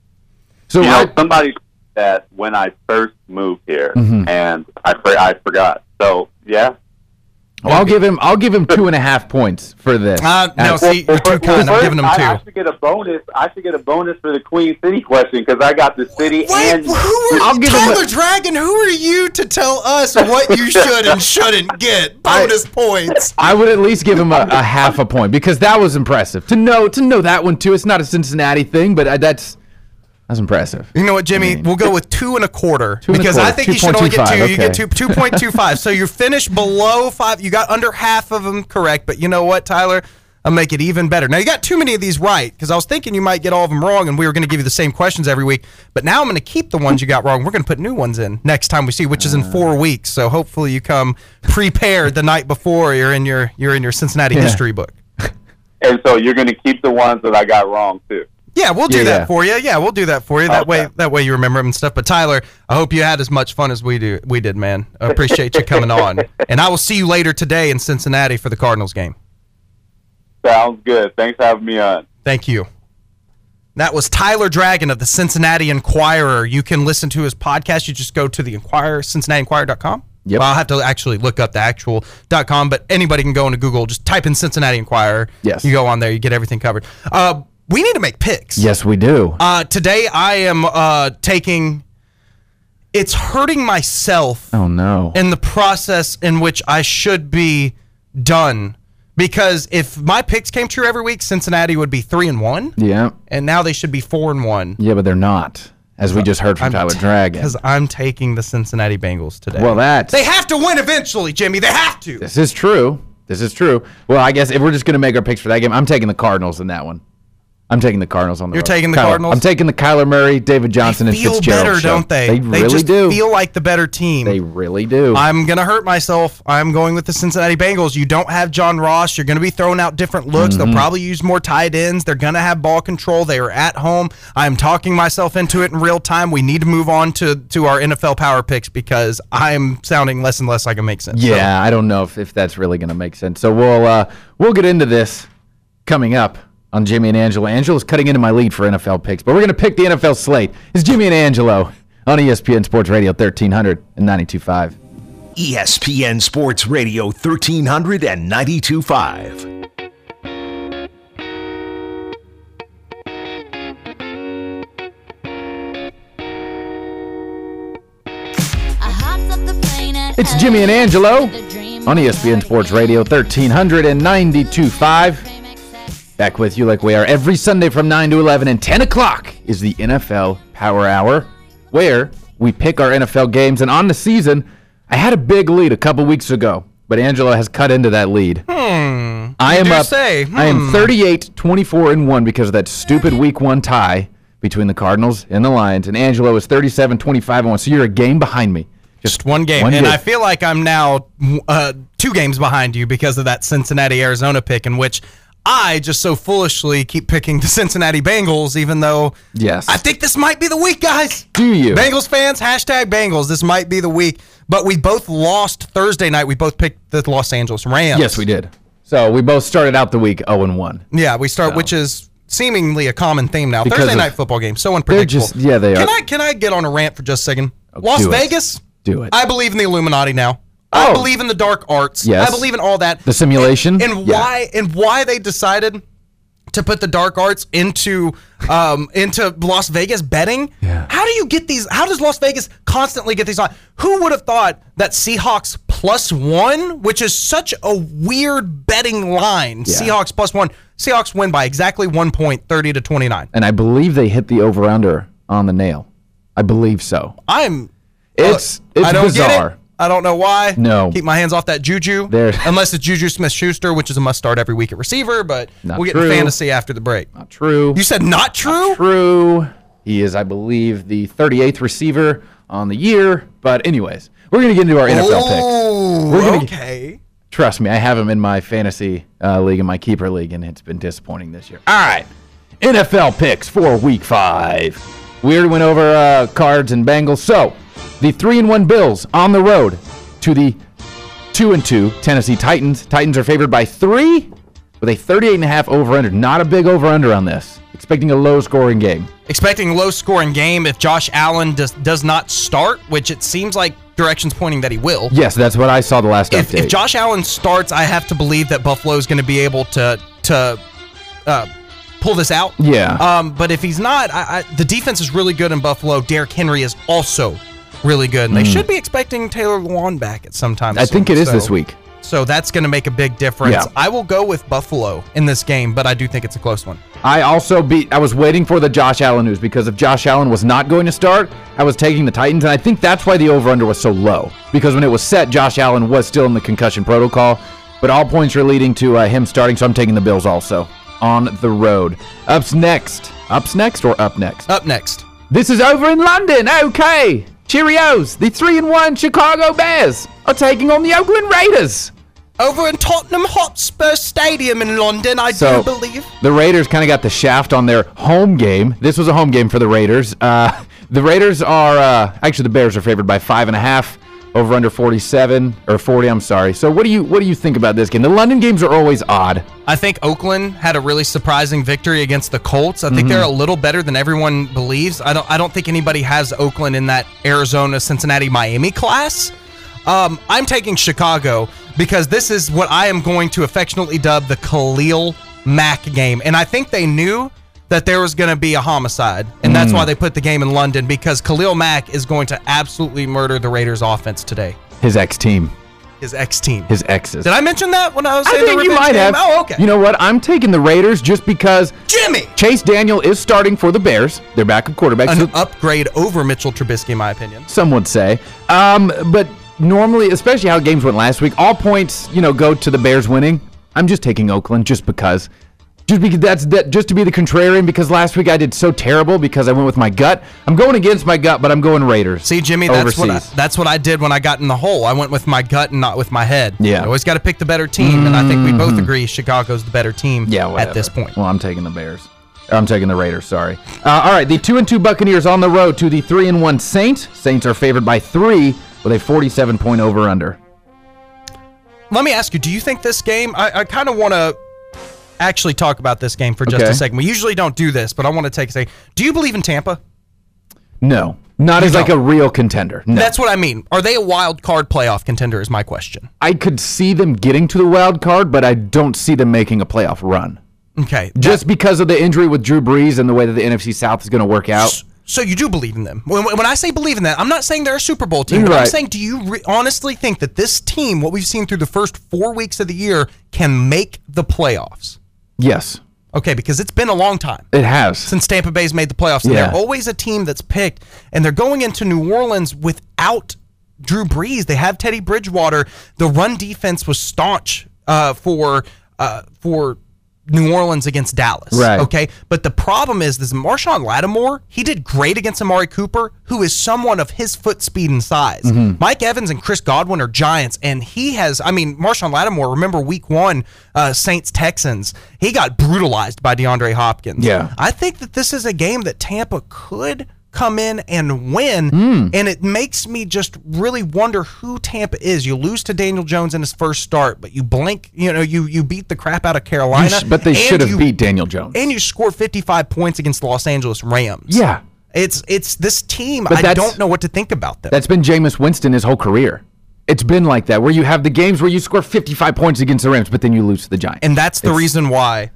So You know, I- somebody said that when I first moved here, Mm-hmm. and I for- I forgot. So yeah. I'll give him I'll give him two and a half points for this. uh, no, Uh, see, you're too kind. I'm giving him I, I two. should get a bonus. I should get a bonus for the Queen City question because I got the city Wait, and. who are I'll you, give him a- Tyler Dragon? Who are you to tell us what you should and shouldn't get bonus points? I would at least give him a, a half a point because that was impressive to know to know that one too. It's not a Cincinnati thing, but I, that's that's impressive. You know what, Jimmy? I mean- we'll go with two and a quarter Two and a because quarter, I think you should only get two. two point two five, You get okay. two two point two five. So you finished below five. You got under half of them correct. But you know what, Tyler? I'll make it even better. Now you got too many of these right because I was thinking you might get all of them wrong, and we were going to give you the same questions every week. But now I'm going to keep the ones you got wrong. We're going to put new ones in next time we see, which is in four weeks. So hopefully you come prepared the night before. You're in your you're in your Cincinnati Yeah. history book. And so you're going to keep the ones that I got wrong too. Yeah, we'll do Yeah, that yeah. for you. Yeah, we'll do that for you. That Okay. way, that way you remember them and stuff. But Tyler, I hope you had as much fun as we do. We did, man. I appreciate you coming on, and I will see you later today in Cincinnati for the Cardinals game. Sounds good. Thanks for having me on. Thank you. That was Tyler Dragon of the Cincinnati Enquirer. You can listen to his podcast. You just go to the Enquirer, Cincinnati Enquirer dot com. Yep. Well, I'll have to actually look up the actual dot com, but anybody can go into Google. Just type in Cincinnati Enquirer. Yes. You go on there, you get everything covered. Uh, we need to make picks. Yes, we do. Uh, today I am uh, taking. It's hurting myself Oh no. in the process in which I should be done, because if my picks came true every week, Cincinnati would be three and one, Yeah. and now they should be four and one. Yeah, but they're not, as we just heard from Tyler Dragon. Because I'm taking the Cincinnati Bengals today. Well, that's they have to win eventually, Jimmy. They have to. this is true. This is true. Well, I guess if we're just gonna make our picks for that game, I'm taking the Cardinals in that one. I'm taking the Cardinals on the You're road. taking the Kyler- Cardinals? I'm taking the Kyler Murray, David Johnson, They and feel Fitzgerald better, show. don't they? They really just do. feel like the better team. They really do. I'm going to hurt myself. I'm going with the Cincinnati Bengals. You don't have John Ross. You're going to be throwing out different looks. Mm-hmm. They'll probably use more tight ends. They're going to have ball control. They are at home. I'm talking myself into it in real time. We need to move on to, to our N F L power picks because I'm sounding less and less like it makes sense. So, Yeah, I don't know if, if that's really going to make sense. So we'll uh, we'll get into this coming up on Jimmy and Angelo. Angelo's cutting into my lead for N F L picks, but we're going to pick the N F L slate. It's Jimmy and Angelo on E S P N Sports Radio thirteen hundred and ninety-two point five. E S P N Sports Radio thirteen hundred and ninety-two point five. It's Jimmy and Angelo on E S P N Sports Radio thirteen hundred and ninety-two point five. Back with you like we are every Sunday from nine to eleven, and ten o'clock is the N F L Power Hour, where we pick our N F L games. And on the season, I had a big lead a couple weeks ago, but Angelo has cut into that lead. Hmm. I you am do up. say, I am hmm. thirty-eight, twenty-four, and one because of that stupid week one tie between the Cardinals and the Lions. And Angelo is thirty-seven, twenty-five, and one. So you're a game behind me. Just one game. One and game. I feel like I'm now uh, two games behind you because of that Cincinnati-Arizona pick, in which I just so foolishly keep picking the Cincinnati Bengals, even though Yes. I think this might be the week, guys. Do you? Bengals fans, hashtag Bengals. This might be the week. But we both lost Thursday night. We both picked the Los Angeles Rams. Yes, we did. So we both started out the week oh and one. Yeah, we start, So. which is seemingly a common theme now. Because Thursday of- night football game, so unpredictable. just- yeah, they Can are. I can I get on a rant for just a second? Las do it. Vegas. Do it. I believe in the Illuminati now. I Oh. believe in the dark arts. Yes. I believe in all that. The simulation? And, and Yeah. why and why they decided to put the dark arts into um into Las Vegas betting. Yeah. How do you get these? How does Las Vegas constantly get these on? Who would have thought that Seahawks plus one, which is such a weird betting line, Yeah. Seahawks plus one, Seahawks win by exactly one point, thirty to twenty-nine. And I believe they hit the over-under on the nail. I believe so. I'm It's Look, it's I don't bizarre. Get it. I don't know why. No. Keep my hands off that Juju. There- Unless it's Juju Smith-Schuster, which is a must-start every week at receiver, but Not we'll get true. into fantasy after the break. Not true. You said not true? True. He is, I believe, the thirty-eighth receiver on the year. But anyways, we're gonna get into our N F L picks. Oh, We're gonna- okay. Trust me, I have him in my fantasy uh, league and my keeper league, and it's been disappointing this year. All right, N F L picks for Week Five. We already went over uh, Cards and Bengals. So the three and one Bills on the road to the two and two Tennessee Titans. Titans are favored by three with a thirty-eight and a half over/under. Not a big over/under on this. Expecting a low-scoring game. Expecting a low-scoring game if Josh Allen does, does not start, which it seems like directions pointing that he will. Yes, that's what I saw the last If, update. if Josh Allen starts, I have to believe that Buffalo is going to be able to to uh, pull this out. Yeah. Um, but if he's not, I, I, the defense is really good in Buffalo. Derrick Henry is also really good, and they should be expecting Taylor Lewan back at some time. Mm. I think soon. it is So- this week. So that's going to make a big difference. Yeah. I will go with Buffalo in this game, but I do think it's a close one. I also be I was waiting for the Josh Allen news because if Josh Allen was not going to start, I was taking the Titans, and I think that's why the over-under was so low. Because when it was set, Josh Allen was still in the concussion protocol, but all points are leading to uh, him starting, so I'm taking the Bills also on the road. Ups next. Ups next or up next? Up next. This is over in London. Okay. Cheerios. The three and one Chicago Bears are taking on the Oakland Raiders. Over in Tottenham Hotspur Stadium in London, I So, do believe. The Raiders kind of got the shaft on their home game. This was a home game for the Raiders. Uh, the Raiders are, uh, actually the Bears are favored by five and a half, over under forty-seven, or forty, I'm sorry. So what do you what do you think about this game? The London games are always odd. I think Oakland had a really surprising victory against the Colts. I think Mm-hmm. they're a little better than everyone believes. I don't I don't think anybody has Oakland in that Arizona, Cincinnati, Miami class. Um, I'm taking Chicago because this is what I am going to affectionately dub the Khalil Mack game. And I think they knew that there was going to be a homicide. And that's Mm. why they put the game in London, because Khalil Mack is going to absolutely murder the Raiders offense today. His ex-team, His ex-team. his exes. Did I mention that when I was I saying think the you revenge might game? have. Oh, okay. You know what? I'm taking the Raiders just because Jimmy! Chase Daniel is starting for the Bears. Their backup quarterback. An So upgrade over Mitchell Trubisky, in my opinion. some would say. Um, but normally, especially how games went last week, all points, you know, go to the Bears winning. I'm just taking Oakland just because. Just because that's that just to be the contrarian, because last week I did so terrible because I went with my gut. I'm going against my gut, but I'm going Raiders. See, Jimmy, that's what I, overseas. that's what I did when I got in the hole. I went with my gut and not with my head. Yeah. I always got to pick the better team, and I think we both agree Chicago's the better team Yeah, whatever. at this point. Well, I'm taking the Bears. Or I'm taking the Raiders, sorry. Uh, all right, the two and two Buccaneers on the road to the three and one Saints. Saints are favored by three with a forty-seven point over/under. Let me ask you, do you think this game, I, I kind of want to actually talk about this game for just Okay. a second. We usually don't do this, but I want to take a second. Do you believe in Tampa? No, not You as like a don't? real contender. No. That's what I mean. Are they a wild card playoff contender is my question. I could see them getting to the wild card, but I don't see them making a playoff run. Okay. Just because of the injury with Drew Brees and the way that the N F C South is going to work out. So you do believe in them. When, when I say believe in that, I'm not saying they're a Super Bowl team. You're But I'm right. saying, do you re- honestly think that this team, what we've seen through the first four weeks of the year, can make the playoffs? Yes, Okay, because it's been a long time it has. since Tampa Bay's made the playoffs. And Yeah. they're always a team that's picked. And they're going into New Orleans without Drew Brees. They have Teddy Bridgewater. The run defense was staunch uh, for uh, for New Orleans against Dallas. Right. Okay. But the problem is this Marshawn Lattimore, he did great against Amari Cooper, who is someone of his foot speed and size. Mm-hmm. Mike Evans and Chris Godwin are giants, and he has, I mean, Marshawn Lattimore, remember week one, uh, Saints Texans, he got brutalized by DeAndre Hopkins. Yeah. I think that this is a game that Tampa could come in and win, Mm. and it makes me just really wonder who Tampa is. You lose to Daniel Jones in his first start, but you blink, you know, you you beat the crap out of Carolina. You sh- but they and should have you- beat Daniel Jones. and you score fifty-five points against the Los Angeles Rams. Yeah. It's it's this team, But I that's- don't know what to think about them. That's been Jameis Winston his whole career. It's been like that, where you have the games where you score fifty-five points against the Rams, but then you lose to the Giants. And that's the It's- reason why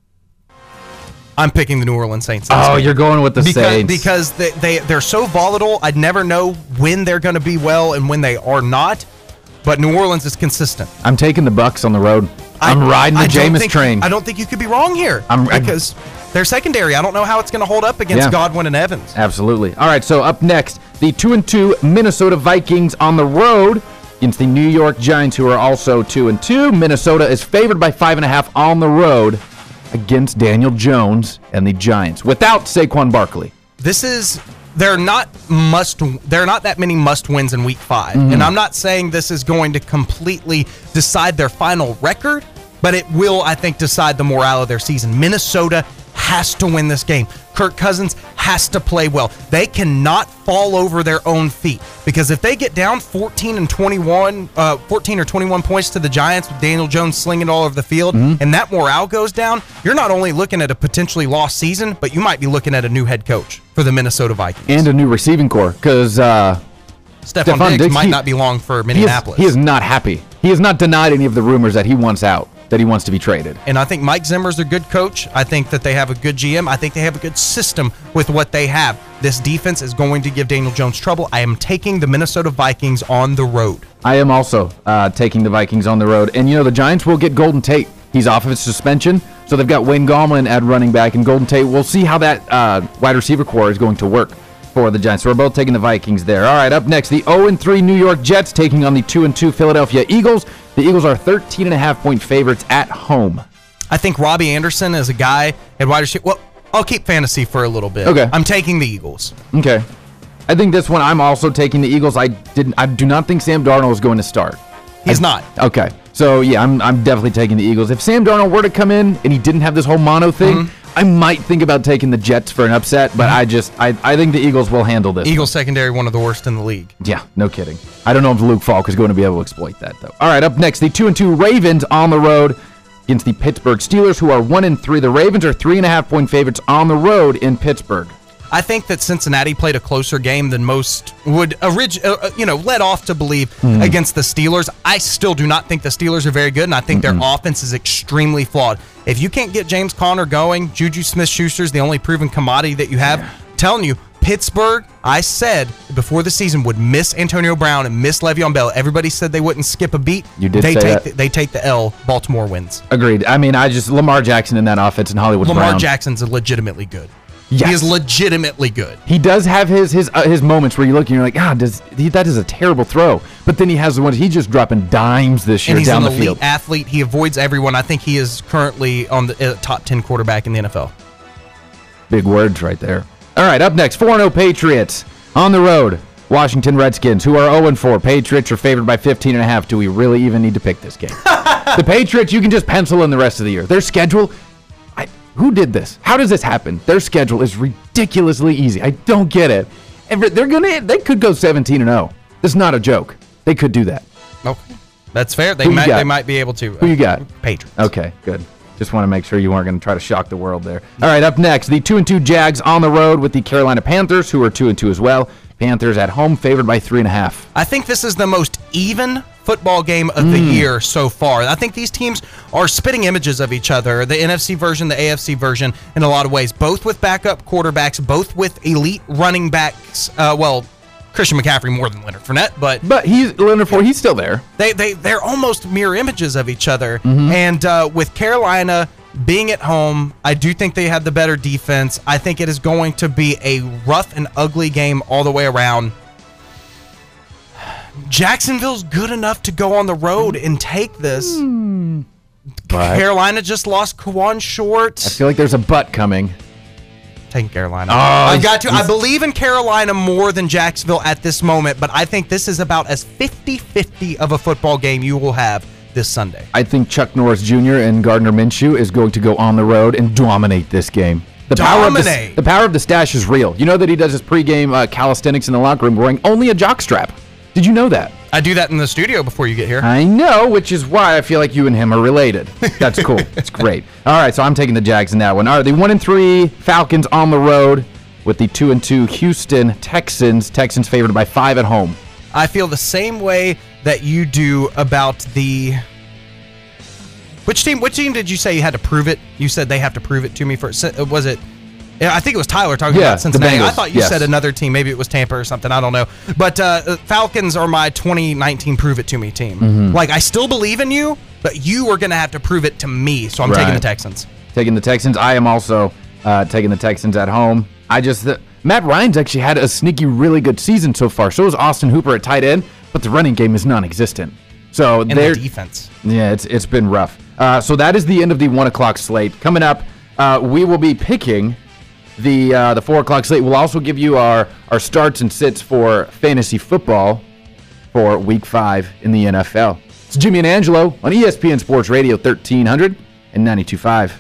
I'm picking the New Orleans Saints. this Oh, game. you're going with the because, Saints. Because they, they, they're so volatile, I'd never know when they're going to be well and when they are not. But New Orleans is consistent. I'm taking the Bucks on the road. I'm I- riding the I don't Jameis think- train. I don't think you could be wrong here. I'm- I'm- because their secondary, I don't know how it's going to hold up against Yeah. Godwin and Evans. Absolutely. All right, so up next, the two and two Minnesota Vikings on the road against the New York Giants, who are also two and two. Minnesota is favored by five and a half on the road against Daniel Jones and the Giants without Saquon Barkley. This is they're not must there are not that many must wins in week five. Mm-hmm. And I'm not saying this is going to completely decide their final record, but it will, I think, decide the morale of their season. Minnesota has to win this game. Kirk Cousins has to play well. They cannot fall over their own feet, because if they get down fourteen and twenty-one, uh, fourteen or twenty-one points to the Giants with Daniel Jones slinging it all over the field, Mm-hmm. and that morale goes down, you're not only looking at a potentially lost season, but you might be looking at a new head coach for the Minnesota Vikings. And a new receiving core, because uh, Stephon Stephon Diggs, Diggs, might he- not be long for he, is, Minneapolis. he is not happy. He has not denied any of the rumors that he wants out, that he wants to be traded. And I think Mike Zimmer's a good coach. I think that they have a good G M. I think they have a good system with what they have. This defense is going to give Daniel Jones trouble. I am taking the Minnesota Vikings on the road. I am also uh, taking the Vikings on the road. And, you know, the Giants will get Golden Tate. He's off of his suspension, so they've got Wayne Gallman at running back and Golden Tate. We'll see how that uh, wide receiver core is going to work for the Giants. So we're both taking the Vikings there. All right, up next, the oh and three New York Jets taking on the two and two Philadelphia Eagles. The Eagles are thirteen and a half point favorites at home. I think Robbie Anderson is a guy at wide receiver. Well, I'll keep fantasy for a little bit. Okay. I'm taking the Eagles. Okay. I think this one I'm also taking the Eagles. I didn't I do not think Sam Darnold is going to start. He's I- not. Okay. So yeah, I'm I'm definitely taking the Eagles. If Sam Darnold were to come in and he didn't have this whole mono thing, Mm-hmm. I might think about taking the Jets for an upset, but I just I, I think the Eagles will handle this. Eagles secondary, one of the worst in the league. Yeah, no kidding. I don't know if Luke Falk is going to be able to exploit that though. All right, up next, the two and two Ravens on the road against the Pittsburgh Steelers, who are one and three. The Ravens are three and a half point favorites on the road in Pittsburgh. I think that Cincinnati played a closer game than most would orig- uh, you know, led off to believe Hmm. against the Steelers. I still do not think the Steelers are very good, and I think their offense is extremely flawed. If you can't get James Conner going, Juju Smith-Schuster's the only proven commodity that you have. I'm telling you, Pittsburgh, I said before the season, would miss Antonio Brown and miss Le'Veon Bell. Everybody said they wouldn't skip a beat. You did they say take that. The, they take the L. Baltimore wins. Agreed. I mean, I just Lamar Jackson in that offense and Hollywood Lamar Brown. Jackson's legitimately good. Yes. He is legitimately good. He does have his his uh, his moments where you look and you're like, ah, does he, that is a terrible throw. But then he has the ones he's just dropping dimes this year And he's down an the elite field. athlete. He avoids everyone. I think he is currently on the uh, top ten quarterback in the N F L. Big words right there. All right, up next, four and oh Patriots on the road. Washington Redskins, who are oh and four. Patriots are favored by fifteen and a half. Do we really even need to pick this game? The Patriots, you can just pencil in the rest of the year. Their schedule, I, who did this? How does this happen? Their schedule is ridiculously easy. I don't get it. Every- They're gonna, they could go seventeen and oh. This is not a joke. They could do that. Okay, that's fair. They Who you might. got? They might be able to. Who you got? Patriots. Okay, good. Just want to make sure you weren't going to try to shock the world there. All right, up next, the two and two Jags on the road with the Carolina Panthers, who are two and two as well. Panthers at home, favored by three and a half. I think this is the most even football game of Mm. the year so far. I think these teams are spitting images of each other, the N F C version, the A F C version, in a lot of ways, both with backup quarterbacks, both with elite running backs. Uh, well, Christian McCaffrey more than Leonard Fournette, but But he's Leonard Fournette, he's still there. they, they, they're almost mirror images of each other. Mm-hmm. And uh, with Carolina being at home, I do think they had the better defense. I think it is going to be a rough and ugly game all the way around. Jacksonville's good enough to go on the road and take this. But Carolina just lost Kawan Short. I feel like there's a but coming. Taking Carolina. Oh, I've got to. he's- I believe in Carolina more than Jacksonville at this moment, but I think this is about as fifty-fifty of a football game you will have this Sunday. I think Chuck Norris Junior and Gardner Minshew is going to go on the road and dominate this game. The power of the, Dominate. the power of the stash is real. You know that he does his pregame uh, calisthenics in the locker room wearing only a jockstrap. Did you know that? I do that in the studio before you get here. I know, which is why I feel like you and him are related. That's cool. It's great. All right, so I'm taking the Jags in that one. All right, the one and three Falcons on the road with the two and two Houston Texans. Texans favored by five at home. I feel the same way that you do about the. Which team? Which team did you say you had to prove it? You said they have to prove it to me first. Was it? Yeah, I think it was Tyler talking Yeah, about Cincinnati. the Bengals, I thought you yes. said another team. Maybe it was Tampa or something. I don't know. But uh, Falcons are my twenty nineteen prove it to me team. Mm-hmm. Like, I still believe in you, but you are going to have to prove it to me. So I'm Right. taking the Texans. Taking the Texans. I am also uh, taking the Texans at home. I just the, Matt Ryan's actually had a sneaky, really good season so far. So is Austin Hooper at tight end, but the running game is non-existent. So And they're the defense. yeah, it's it's been rough. Uh, so that is the end of the one o'clock slate. Coming up, uh, we will be picking the uh, the four o'clock slate. We'll also give you our our starts and sits for fantasy football for Week Five in the N F L. It's Jimmy and Angelo on E S P N Sports Radio thirteen hundred and ninety-two point five.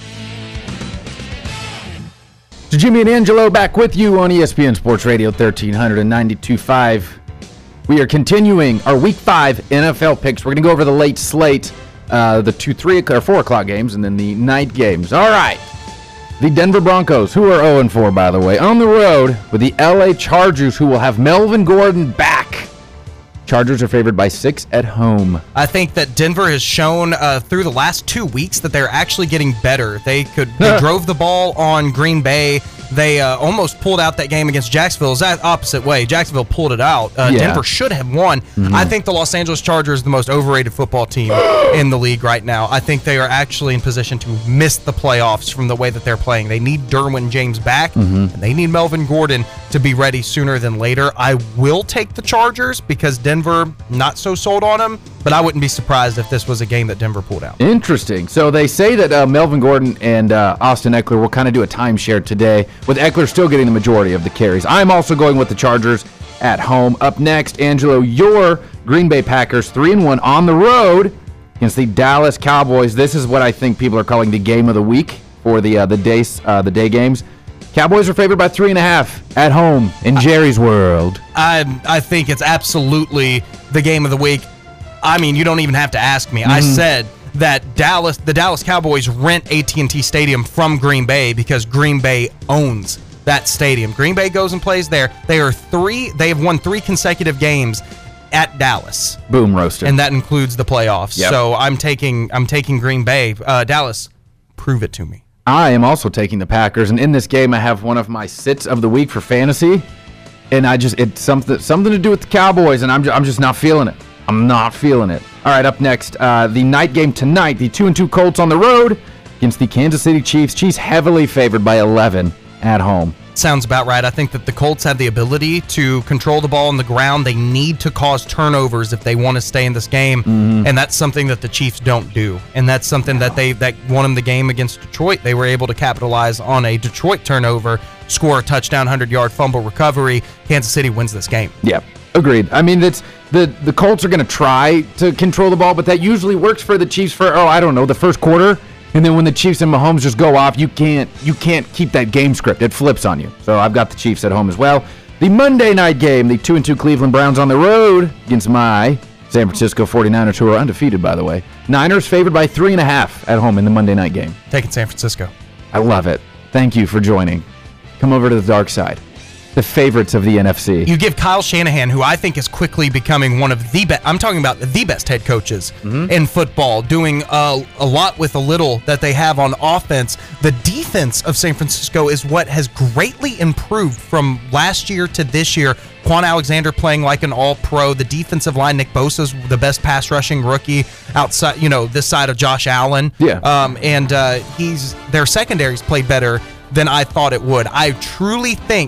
So Jimmy and Angelo back with you on E S P N Sports Radio thirteen hundred and ninety-two point five. We are continuing our Week Five N F L picks. We're going to go over the late slate, uh, the two, three, or four o'clock games, and then the night games. All right. The Denver Broncos, who are oh and four, by the way, on the road with the L A Chargers, who will have Melvin Gordon back. Chargers are favored by six at home. I think that Denver has shown uh, through the last two weeks that they're actually getting better. They could they drove the ball on Green Bay. They uh, almost pulled out that game against Jacksonville. It's that opposite way. Jacksonville pulled it out. Uh, Yeah. Denver should have won. I think the Los Angeles Chargers are the most overrated football team in the league right now. I think they are actually in position to miss the playoffs from the way that they're playing. They need Derwin James back, and they need Melvin Gordon to be ready sooner than later. I will take the Chargers because Denver, not so sold on them, but I wouldn't be surprised if this was a game that Denver pulled out. Interesting. So they say that uh, Melvin Gordon and uh, Austin Eckler will kind of do a timeshare today, with Eckler still getting the majority of the carries. I'm also going with the Chargers at home. Up next, Angelo, your Green Bay Packers, three and one on the road against the Dallas Cowboys. This is what I think people are calling the game of the week for the uh, the days uh, the day games. Cowboys are favored by three and a half at home in Jerry's world. I I think it's absolutely the game of the week. I mean, you don't even have to ask me. I said that Dallas, the Dallas Cowboys rent A T and T Stadium from Green Bay because Green Bay owns that stadium. Green Bay goes and plays there. They are three. They have won three consecutive games at Dallas, Boom roaster. and that includes the playoffs. Yep. So I'm taking I'm taking Green Bay. Uh, Dallas, prove it to me. I am also taking the Packers, and in this game, I have one of my sits of the week for fantasy, and I just it's something something to do with the Cowboys, and I'm just, I'm just not feeling it. I'm not feeling it. All right, up next, uh, the night game tonight, the two and two Colts on the road against the Kansas City Chiefs. Chiefs heavily favored by eleven at home. Sounds about right. I think that the Colts have the ability to control the ball on the ground. They need to cause turnovers if they want to stay in this game, Mm-hmm. and that's something that the Chiefs don't do. And that's something that they that won them the game against Detroit. They were able to capitalize on a Detroit turnover, score a touchdown, hundred-yard fumble recovery. Kansas City wins this game. Yeah, agreed. I mean, it's the the Colts are going to try to control the ball, but that usually works for the Chiefs for oh, I don't know, the first quarter. And then when the Chiefs and Mahomes just go off, you can't you can't keep that game script. It flips on you. So I've got the Chiefs at home as well. The Monday night game, the two and two Cleveland Browns on the road against my San Francisco forty-niners, who are undefeated, by the way. Niners favored by three and a half at home in the Monday night game. Taking San Francisco. I love it. Thank you for joining. Come over to the dark side. The favorites of the N F C. You give Kyle Shanahan, who I think is quickly becoming one of the best, I'm talking about the best head coaches in football, doing uh, a lot with a little that they have on offense. The defense of San Francisco is what has greatly improved from last year to this year. Quan Alexander playing like an all-pro. The defensive line, Nick Bosa's the best pass rushing rookie outside, you know, this side of Josh Allen. Yeah. Um, and uh, he's their secondaries played better than I thought it would. I truly think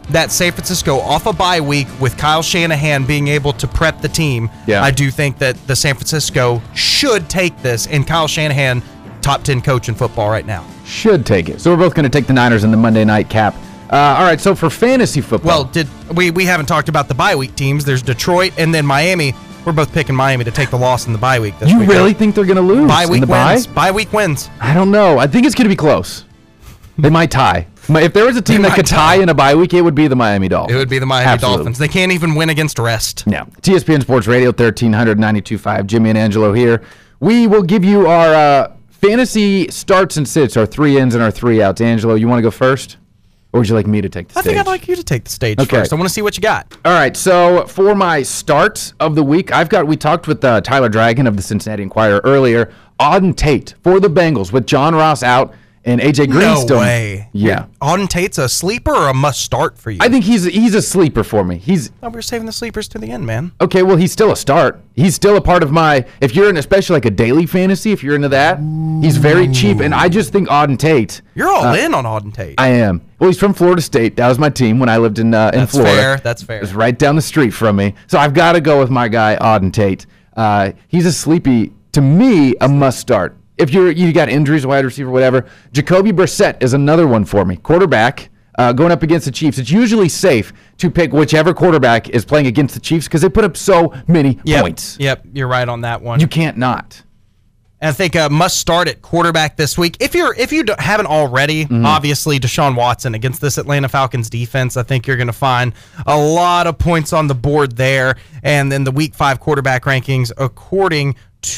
that San Francisco off a bye week with Kyle Shanahan being able to prep the team, Yeah. I do think that the San Francisco should take this, and Kyle Shanahan, top ten coach in football right now. Should take it. So we're both going to take the Niners in the Monday night cap. Uh, all right, so for fantasy football. Well, did we we haven't talked about the bye week teams. There's Detroit and then Miami. We're both picking Miami to take the loss in the bye week this you week. really think they're going to lose Bye in week the bye? wins. Bye week wins. I don't know. I think it's going to be close. They might tie. If there was a team They that might could tie tie. in a bye week, it would be the Miami Dolphins. It would be the Miami Absolutely. Dolphins. They can't even win against rest. Yeah. T S P N Sports Radio, thirteen ninety-two point five. Jimmy and Angelo here. We will give you our uh, fantasy starts and sits, our three ins and our three outs. Angelo, you want to go first? Or would you like me to take the I stage? think I'd like you to take the stage Okay. first. I want to see what you got. All right, so for my starts of the week, I've got, we talked with uh, Tyler Dragon of the Cincinnati Enquirer earlier, Auden Tate for the Bengals with John Ross out and A J Greenstone. No way. Yeah. Auden Tate's a sleeper or a must start for you? I think he's he's a sleeper for me. He's thought we were saving the sleepers to the end, man. okay. Well, he's still a start. He's still a part of my. If you're in, especially like a daily fantasy, if you're into that, he's very cheap, and I just think Auden Tate. You're all in on Auden Tate. I am. Well, he's from Florida State. That was my team when I lived in uh, in That's Florida. fair. That's fair. It was right down the street from me, so I've got to go with my guy Auden Tate. Uh, he's a sleepy, to me, a must start. If you're you got injuries, wide receiver, whatever, Jacoby Brissett is another one for me. Quarterback uh, going up against the Chiefs. It's usually safe to pick whichever quarterback is playing against the Chiefs because they put up so many Yep. points. Yep, you're right on that one. You can't not. And I think uh, must start at quarterback this week. If you're if you don't- haven't already, Mm-hmm. obviously Deshaun Watson against this Atlanta Falcons defense. I think you're going to find a lot of points on the board there. And then the Week Five quarterback rankings, according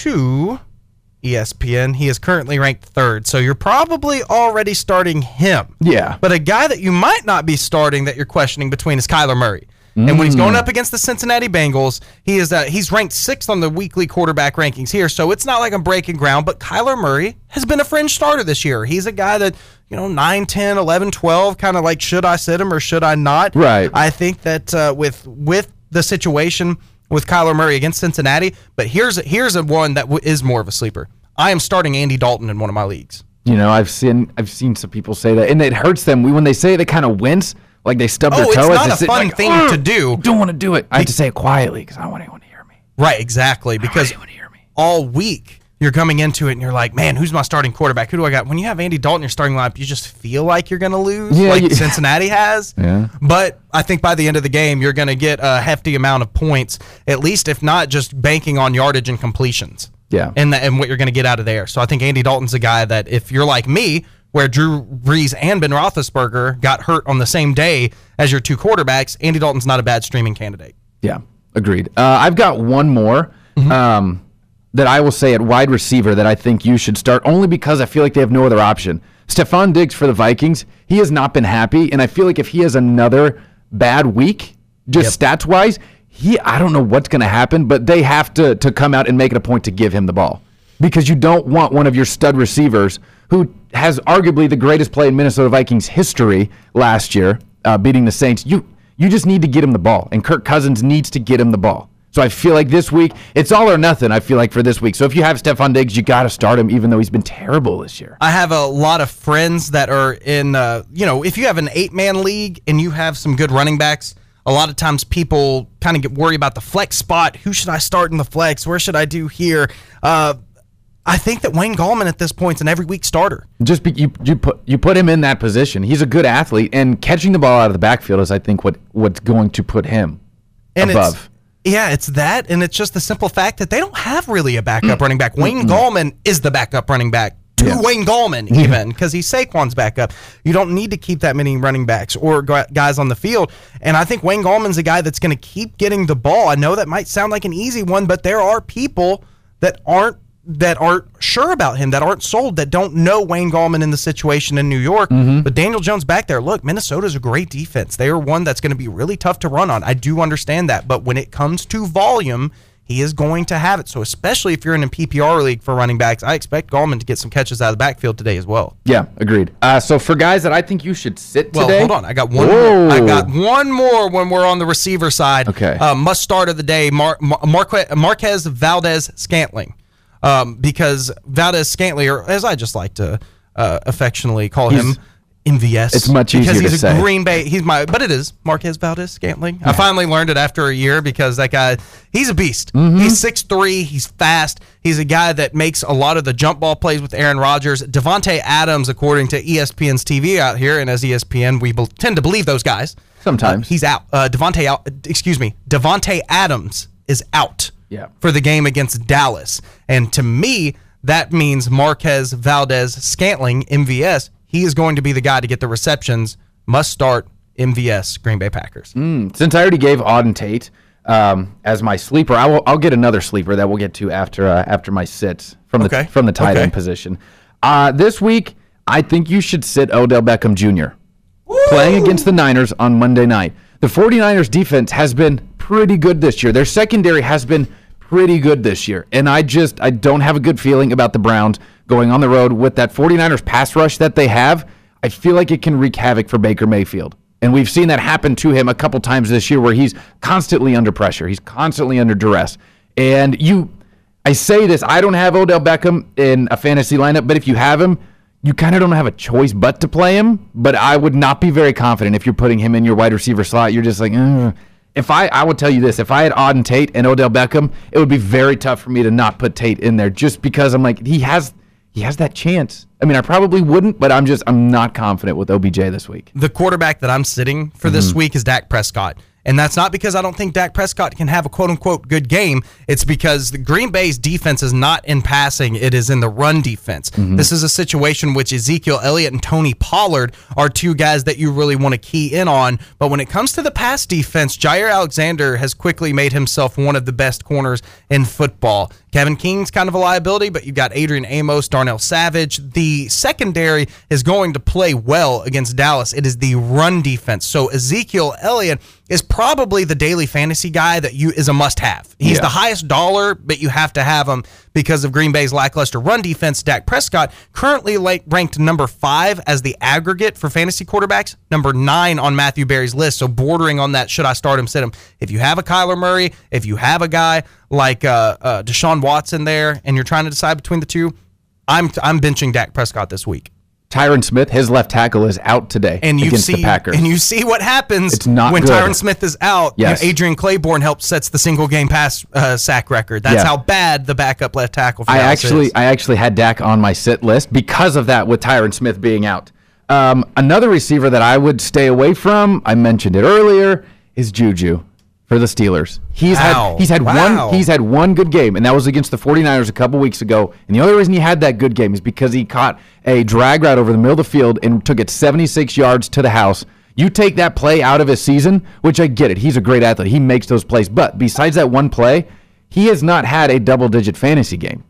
to E S P N, he is currently ranked third. So you're probably already starting him. Yeah. But a guy that you might not be starting that you're questioning between is Kyler Murray. And when he's going up against the Cincinnati Bengals, he is uh, he's ranked sixth on the weekly quarterback rankings here. So it's not like I'm breaking ground, but Kyler Murray has been a fringe starter this year. He's a guy that, you know, nine, ten, eleven, twelve, kind of like, should I sit him or should I not? Right. I think that uh, with with the situation with Kyler Murray against Cincinnati, but here's a, here's a one that w- is more of a sleeper. I am starting Andy Dalton in one of my leagues. You know, I've seen I've seen some people say that, and it hurts them. We, when they say it, they kind of wince, like they stub Oh, their it's toe. as not they a sit, fun like, thing "Ugh, to do." Don't want to do it. I have to say it quietly because I don't want anyone to hear me. Right, exactly. Because anyone to hear me. all week you're coming into it and you're like, man, who's my starting quarterback? Who do I got? When you have Andy Dalton in your starting lineup, you just feel like you're going to lose, Yeah, like you- Cincinnati has. Yeah. But I think by the end of the game, you're going to get a hefty amount of points, at least if not just banking on yardage and completions. Yeah. And, the, and what you're going to get out of there. So I think Andy Dalton's a guy that if you're like me, where Drew Brees and Ben Roethlisberger got hurt on the same day as your two quarterbacks, Andy Dalton's not a bad streaming candidate. Yeah, agreed. Uh, I've got one more um, that I will say at wide receiver that I think you should start only because I feel like they have no other option. Stephon Diggs for the Vikings. He has not been happy, and I feel like if he has another bad week, just stats wise, he I don't know what's going to happen, but they have to to come out and make it a point to give him the ball because you don't want one of your stud receivers who has arguably the greatest play in Minnesota Vikings history last year, uh, beating the Saints. You you just need to get him the ball, and Kirk Cousins needs to get him the ball. So I feel like this week, it's all or nothing, I feel like, for this week. So if you have Stephon Diggs, you got to start him, even though he's been terrible this year. I have a lot of friends that are in, uh, you know, if you have an eight-man league and you have some good running backs, a lot of times people kind of get worried about the flex spot. Who should I start in the flex? Where should I do here? Uh, I think that Wayne Gallman at this point is an every week starter. Just be, you you put you put him in that position. He's a good athlete, and catching the ball out of the backfield is, I think, what what's going to put him And above. It's, yeah, it's that, and it's just the simple fact that they don't have really a backup running back. Wayne Gallman is the backup running back to Yeah. Wayne Gallman, even, because he's Saquon's backup. You don't need to keep that many running backs or gu- guys on the field, and I think Wayne Gallman's a guy that's going to keep getting the ball. I know that might sound like an easy one, but there are people that aren't that aren't sure about him, that aren't sold, that don't know Wayne Gallman in the situation in New York. But Daniel Jones back there, look, Minnesota's a great defense. They are one that's going to be really tough to run on. I do understand that. But when it comes to volume, he is going to have it. So especially if you're in a P P R league for running backs, I expect Gallman to get some catches out of the backfield today as well. Yeah, agreed. Uh, so for guys that I think you should sit Well, today. hold on. I got one Whoa. more. I got one more when we're on the receiver side. Okay. Uh, must start of the day, Mar- Mar- Marque- Marquez Valdez Scantling. Um, because Valdez Scantling, or as I just like to uh, affectionately call He's- him, M V S. It's much easier because to he's say. a Green Bay. He's my, but it is Marquez Valdez-Scantling. I finally learned it after a year because that guy, he's a beast. Mm-hmm. He's six three. He's fast. He's a guy that makes a lot of the jump ball plays with Aaron Rodgers. Devontae Adams, according to E S P N's T V out here, and as E S P N, we be- tend to believe those guys. Sometimes. Uh, he's out. Uh, Devontae out. Excuse me. Devontae Adams is out. Yeah. For the game against Dallas, and to me, that means Marquez Valdez-Scantling, M V S. He is going to be the guy to get the receptions. Must start M V S, Green Bay Packers. Mm, since I already gave Auden Tate um, as my sleeper, I will, I'll get another sleeper that we'll get to after uh, after my sits from the Okay. from the tight Okay. end position. Uh, this week, I think you should sit Odell Beckham Junior playing against the Niners on Monday night. The 49ers defense has been pretty good this year. Their secondary has been pretty good this year, and I just I don't have a good feeling about the Browns going on the road with that 49ers pass rush that they have. I feel like it can wreak havoc for Baker Mayfield. And we've seen that happen to him a couple times this year where he's constantly under pressure. He's constantly under duress. And you, I say this, I don't have Odell Beckham in a fantasy lineup, but if you have him, you kind of don't have a choice but to play him. But I would not be very confident if you're putting him in your wide receiver slot. You're just like, Ugh. If I, I will tell you this, if I had Auden Tate and Odell Beckham, it would be very tough for me to not put Tate in there just because I'm like, he has he has that chance. I mean, I probably wouldn't, but I'm just, I'm not confident with O B J this week. The quarterback that I'm sitting for Mm-hmm. this week is Dak Prescott. And that's not because I don't think Dak Prescott can have a quote-unquote good game. It's because the Green Bay's defense is not in passing. It is in the run defense. Mm-hmm. This is a situation which Ezekiel Elliott and Tony Pollard are two guys that you really want to key in on. But when it comes to the pass defense, Jair Alexander has quickly made himself one of the best corners in football. Kevin King's kind of a liability, but you've got Adrian Amos, Darnell Savage. The secondary is going to play well against Dallas. It is the run defense. So Ezekiel Elliott is probably the daily fantasy guy that you is a must-have. He's Yeah. the highest dollar, but you have to have him because of Green Bay's lackluster run defense. Dak Prescott currently like ranked number five as the aggregate for fantasy quarterbacks, number nine on Matthew Berry's list, so bordering on that should I start him, sit him. If you have a Kyler Murray, if you have a guy like uh, uh, Deshaun Watson there, and you're trying to decide between the two, I'm I'm benching Dak Prescott this week. Tyron Smith, his left tackle, is out today And you against see, the Packers. and you see what happens It's not when good. Tyron Smith is out. Yes. And Adrian Claiborne helps sets the single game pass uh, sack record. That's Yeah. how bad the backup left tackle for I Dallas actually, is. I actually had Dak on my sit list because of that with Tyron Smith being out. Um, another receiver that I would stay away from, I mentioned it earlier, is Juju for the Steelers. He's Wow. had he's had Wow. one he's had one good game, and that was against the 49ers a couple weeks ago. And the only reason he had that good game is because he caught a drag route over the middle of the field and took it seventy-six yards to the house. You take that play out of his season, which I get it. He's a great athlete. He makes those plays. But besides that one play, he has not had a double-digit fantasy game.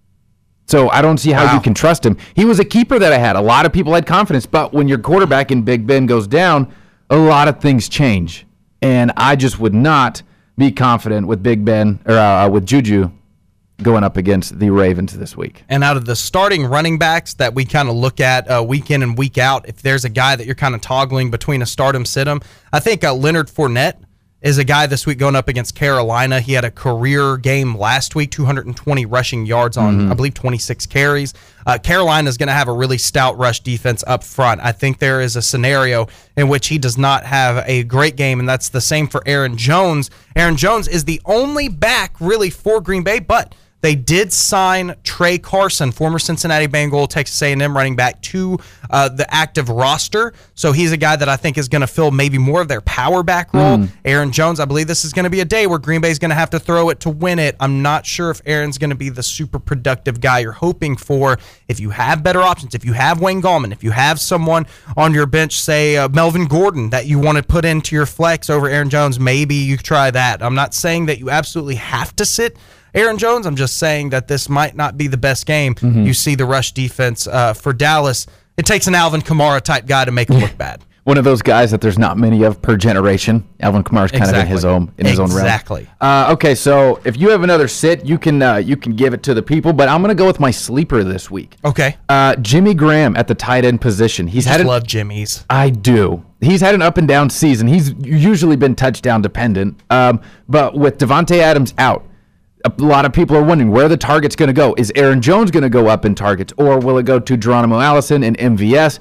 So I don't see how Wow. you can trust him. He was a keeper that I had. A lot of people had confidence, but when your quarterback in Big Ben goes down, a lot of things change. And I just would not be confident with Big Ben or uh, with Juju going up against the Ravens this week. And out of the starting running backs that we kind of look at uh, week in and week out, if there's a guy that you're kind of toggling between a start 'em, sit 'em, I think uh, Leonard Fournette is a guy this week going up against Carolina. He had a career game last week, two hundred twenty rushing yards on, I believe, twenty-six carries. Uh, Carolina is going to have a really stout rush defense up front. I think there is a scenario in which he does not have a great game, and that's the same for Aaron Jones. Aaron Jones is the only back really for Green Bay, but they did sign Trey Carson, former Cincinnati Bengal, Texas A and M running back, to uh, the active roster. So he's a guy that I think is going to fill maybe more of their power back role. Mm. Aaron Jones, I believe this is going to be a day where Green Bay is going to have to throw it to win it. I'm not sure if Aaron's going to be the super productive guy you're hoping for. If you have better options, if you have Wayne Gallman, if you have someone on your bench, say uh, Melvin Gordon, that you want to put into your flex over Aaron Jones, maybe you try that. I'm not saying that you absolutely have to sit Aaron Jones. I'm just saying that this might not be the best game. Mm-hmm. You see the rush defense uh, for Dallas. It takes an Alvin Kamara type guy to make him look bad. One of those guys that there's not many of per generation. Alvin Kamara's kind of in his own in his own realm. Exactly. Uh, okay, so if you have another sit, you can uh, you can give it to the people. But I'm going to go with my sleeper this week. Okay. Uh, Jimmy Graham at the tight end position. He's had Just an, love Jimmy's. I do. He's had an up and down season. He's usually been touchdown dependent. Um, but with Devontae Adams out, a lot of people are wondering where the target's going to go. Is Aaron Jones going to go up in targets, or will it go to Geronimo Allison and M V S?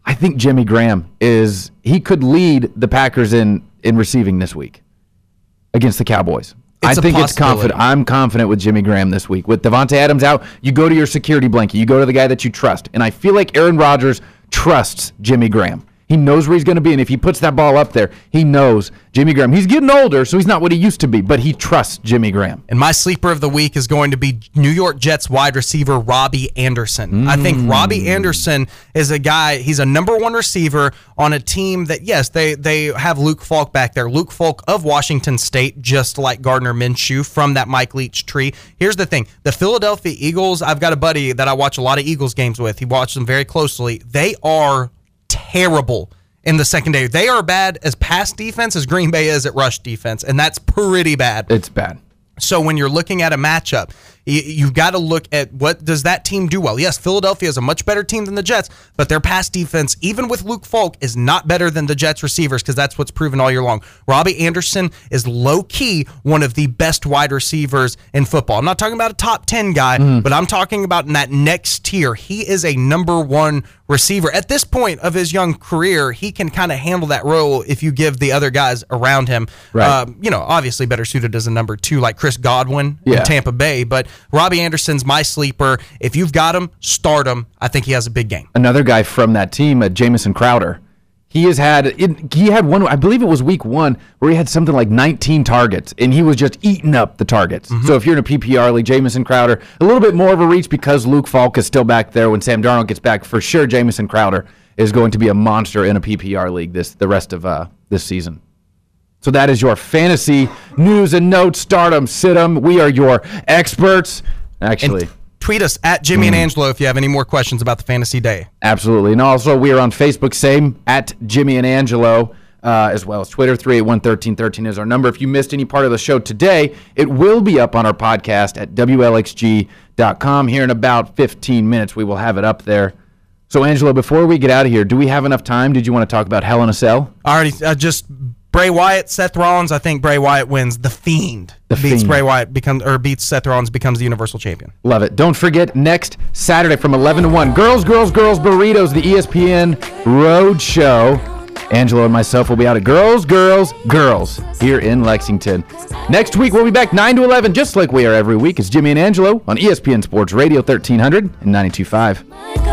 I think Jimmy Graham is, he could lead the Packers in, in receiving this week against the Cowboys. It's I a think it's possibility. confident. I'm confident with Jimmy Graham this week. With Devontae Adams out, you go to your security blanket. You go to the guy that you trust. And I feel like Aaron Rodgers trusts Jimmy Graham. He knows where he's going to be, and if he puts that ball up there, he knows Jimmy Graham. He's getting older, so he's not what he used to be, but he trusts Jimmy Graham. And my sleeper of the week is going to be New York Jets wide receiver Robbie Anderson. Mm. I think Robbie Anderson is a guy, he's a number one receiver on a team that, yes, they, they have Luke Falk back there. Luke Falk of Washington State, just like Gardner Minshew from that Mike Leach tree. Here's the thing. The Philadelphia Eagles, I've got a buddy that I watch a lot of Eagles games with. He watches them very closely. They are terrible in the secondary. They are bad as pass defense as Green Bay is at rush defense, and that's pretty bad. It's bad. So when you're looking at a matchup, you, you've got to look at what does that team do well. Yes, Philadelphia is a much better team than the Jets, but their pass defense, even with Luke Falk, is not better than the Jets receivers because that's what's proven all year long. Robbie Anderson is low-key one of the best wide receivers in football. I'm not talking about a top ten guy, mm. but I'm talking about in that next tier. He is a number one receiver. At this point of his young career, he can kind of handle that role if you give the other guys around him. Right. Um, you know, obviously better suited as a number two like Chris Godwin yeah. in Tampa Bay, but Robbie Anderson's my sleeper. If you've got him, start him. I think he has a big game. Another guy from that team, uh, Jamison Crowder. He has had it, he had one, I believe it was week one, where he had something like nineteen targets, and he was just eating up the targets. Mm-hmm. So if you're in a P P R league, Jamison Crowder, a little bit more of a reach because Luke Falk is still back there. When Sam Darnold gets back, for sure, Jamison Crowder is going to be a monster in a P P R league this the rest of uh, this season. So that is your fantasy news and notes. Start 'em, sit 'em. We are your experts. Actually. And tweet us at Jimmy mm. and Angelo if you have any more questions about the fantasy day. Absolutely. And also, we are on Facebook, same, at Jimmy and Angelo, uh, as well as Twitter. three eight one, one three one three is our number. If you missed any part of the show today, it will be up on our podcast at W L X G dot com. Here in about fifteen minutes, we will have it up there. So, Angelo, before we get out of here, do we have enough time? Did you want to talk about Hell in a Cell? I already uh, just Bray Wyatt, Seth Rollins. I think Bray Wyatt wins. The Fiend the beats Fiend. Bray Wyatt, becomes or beats Seth Rollins, becomes the Universal Champion. Love it. Don't forget, next Saturday from eleven to one, Girls, Girls, Girls Burritos, the E S P N Road Show. Angelo and myself will be out at Girls, Girls, Girls here in Lexington. Next week, we'll be back nine to eleven, just like we are every week. It's Jimmy and Angelo on E S P N Sports Radio thirteen hundred and ninety-two point five.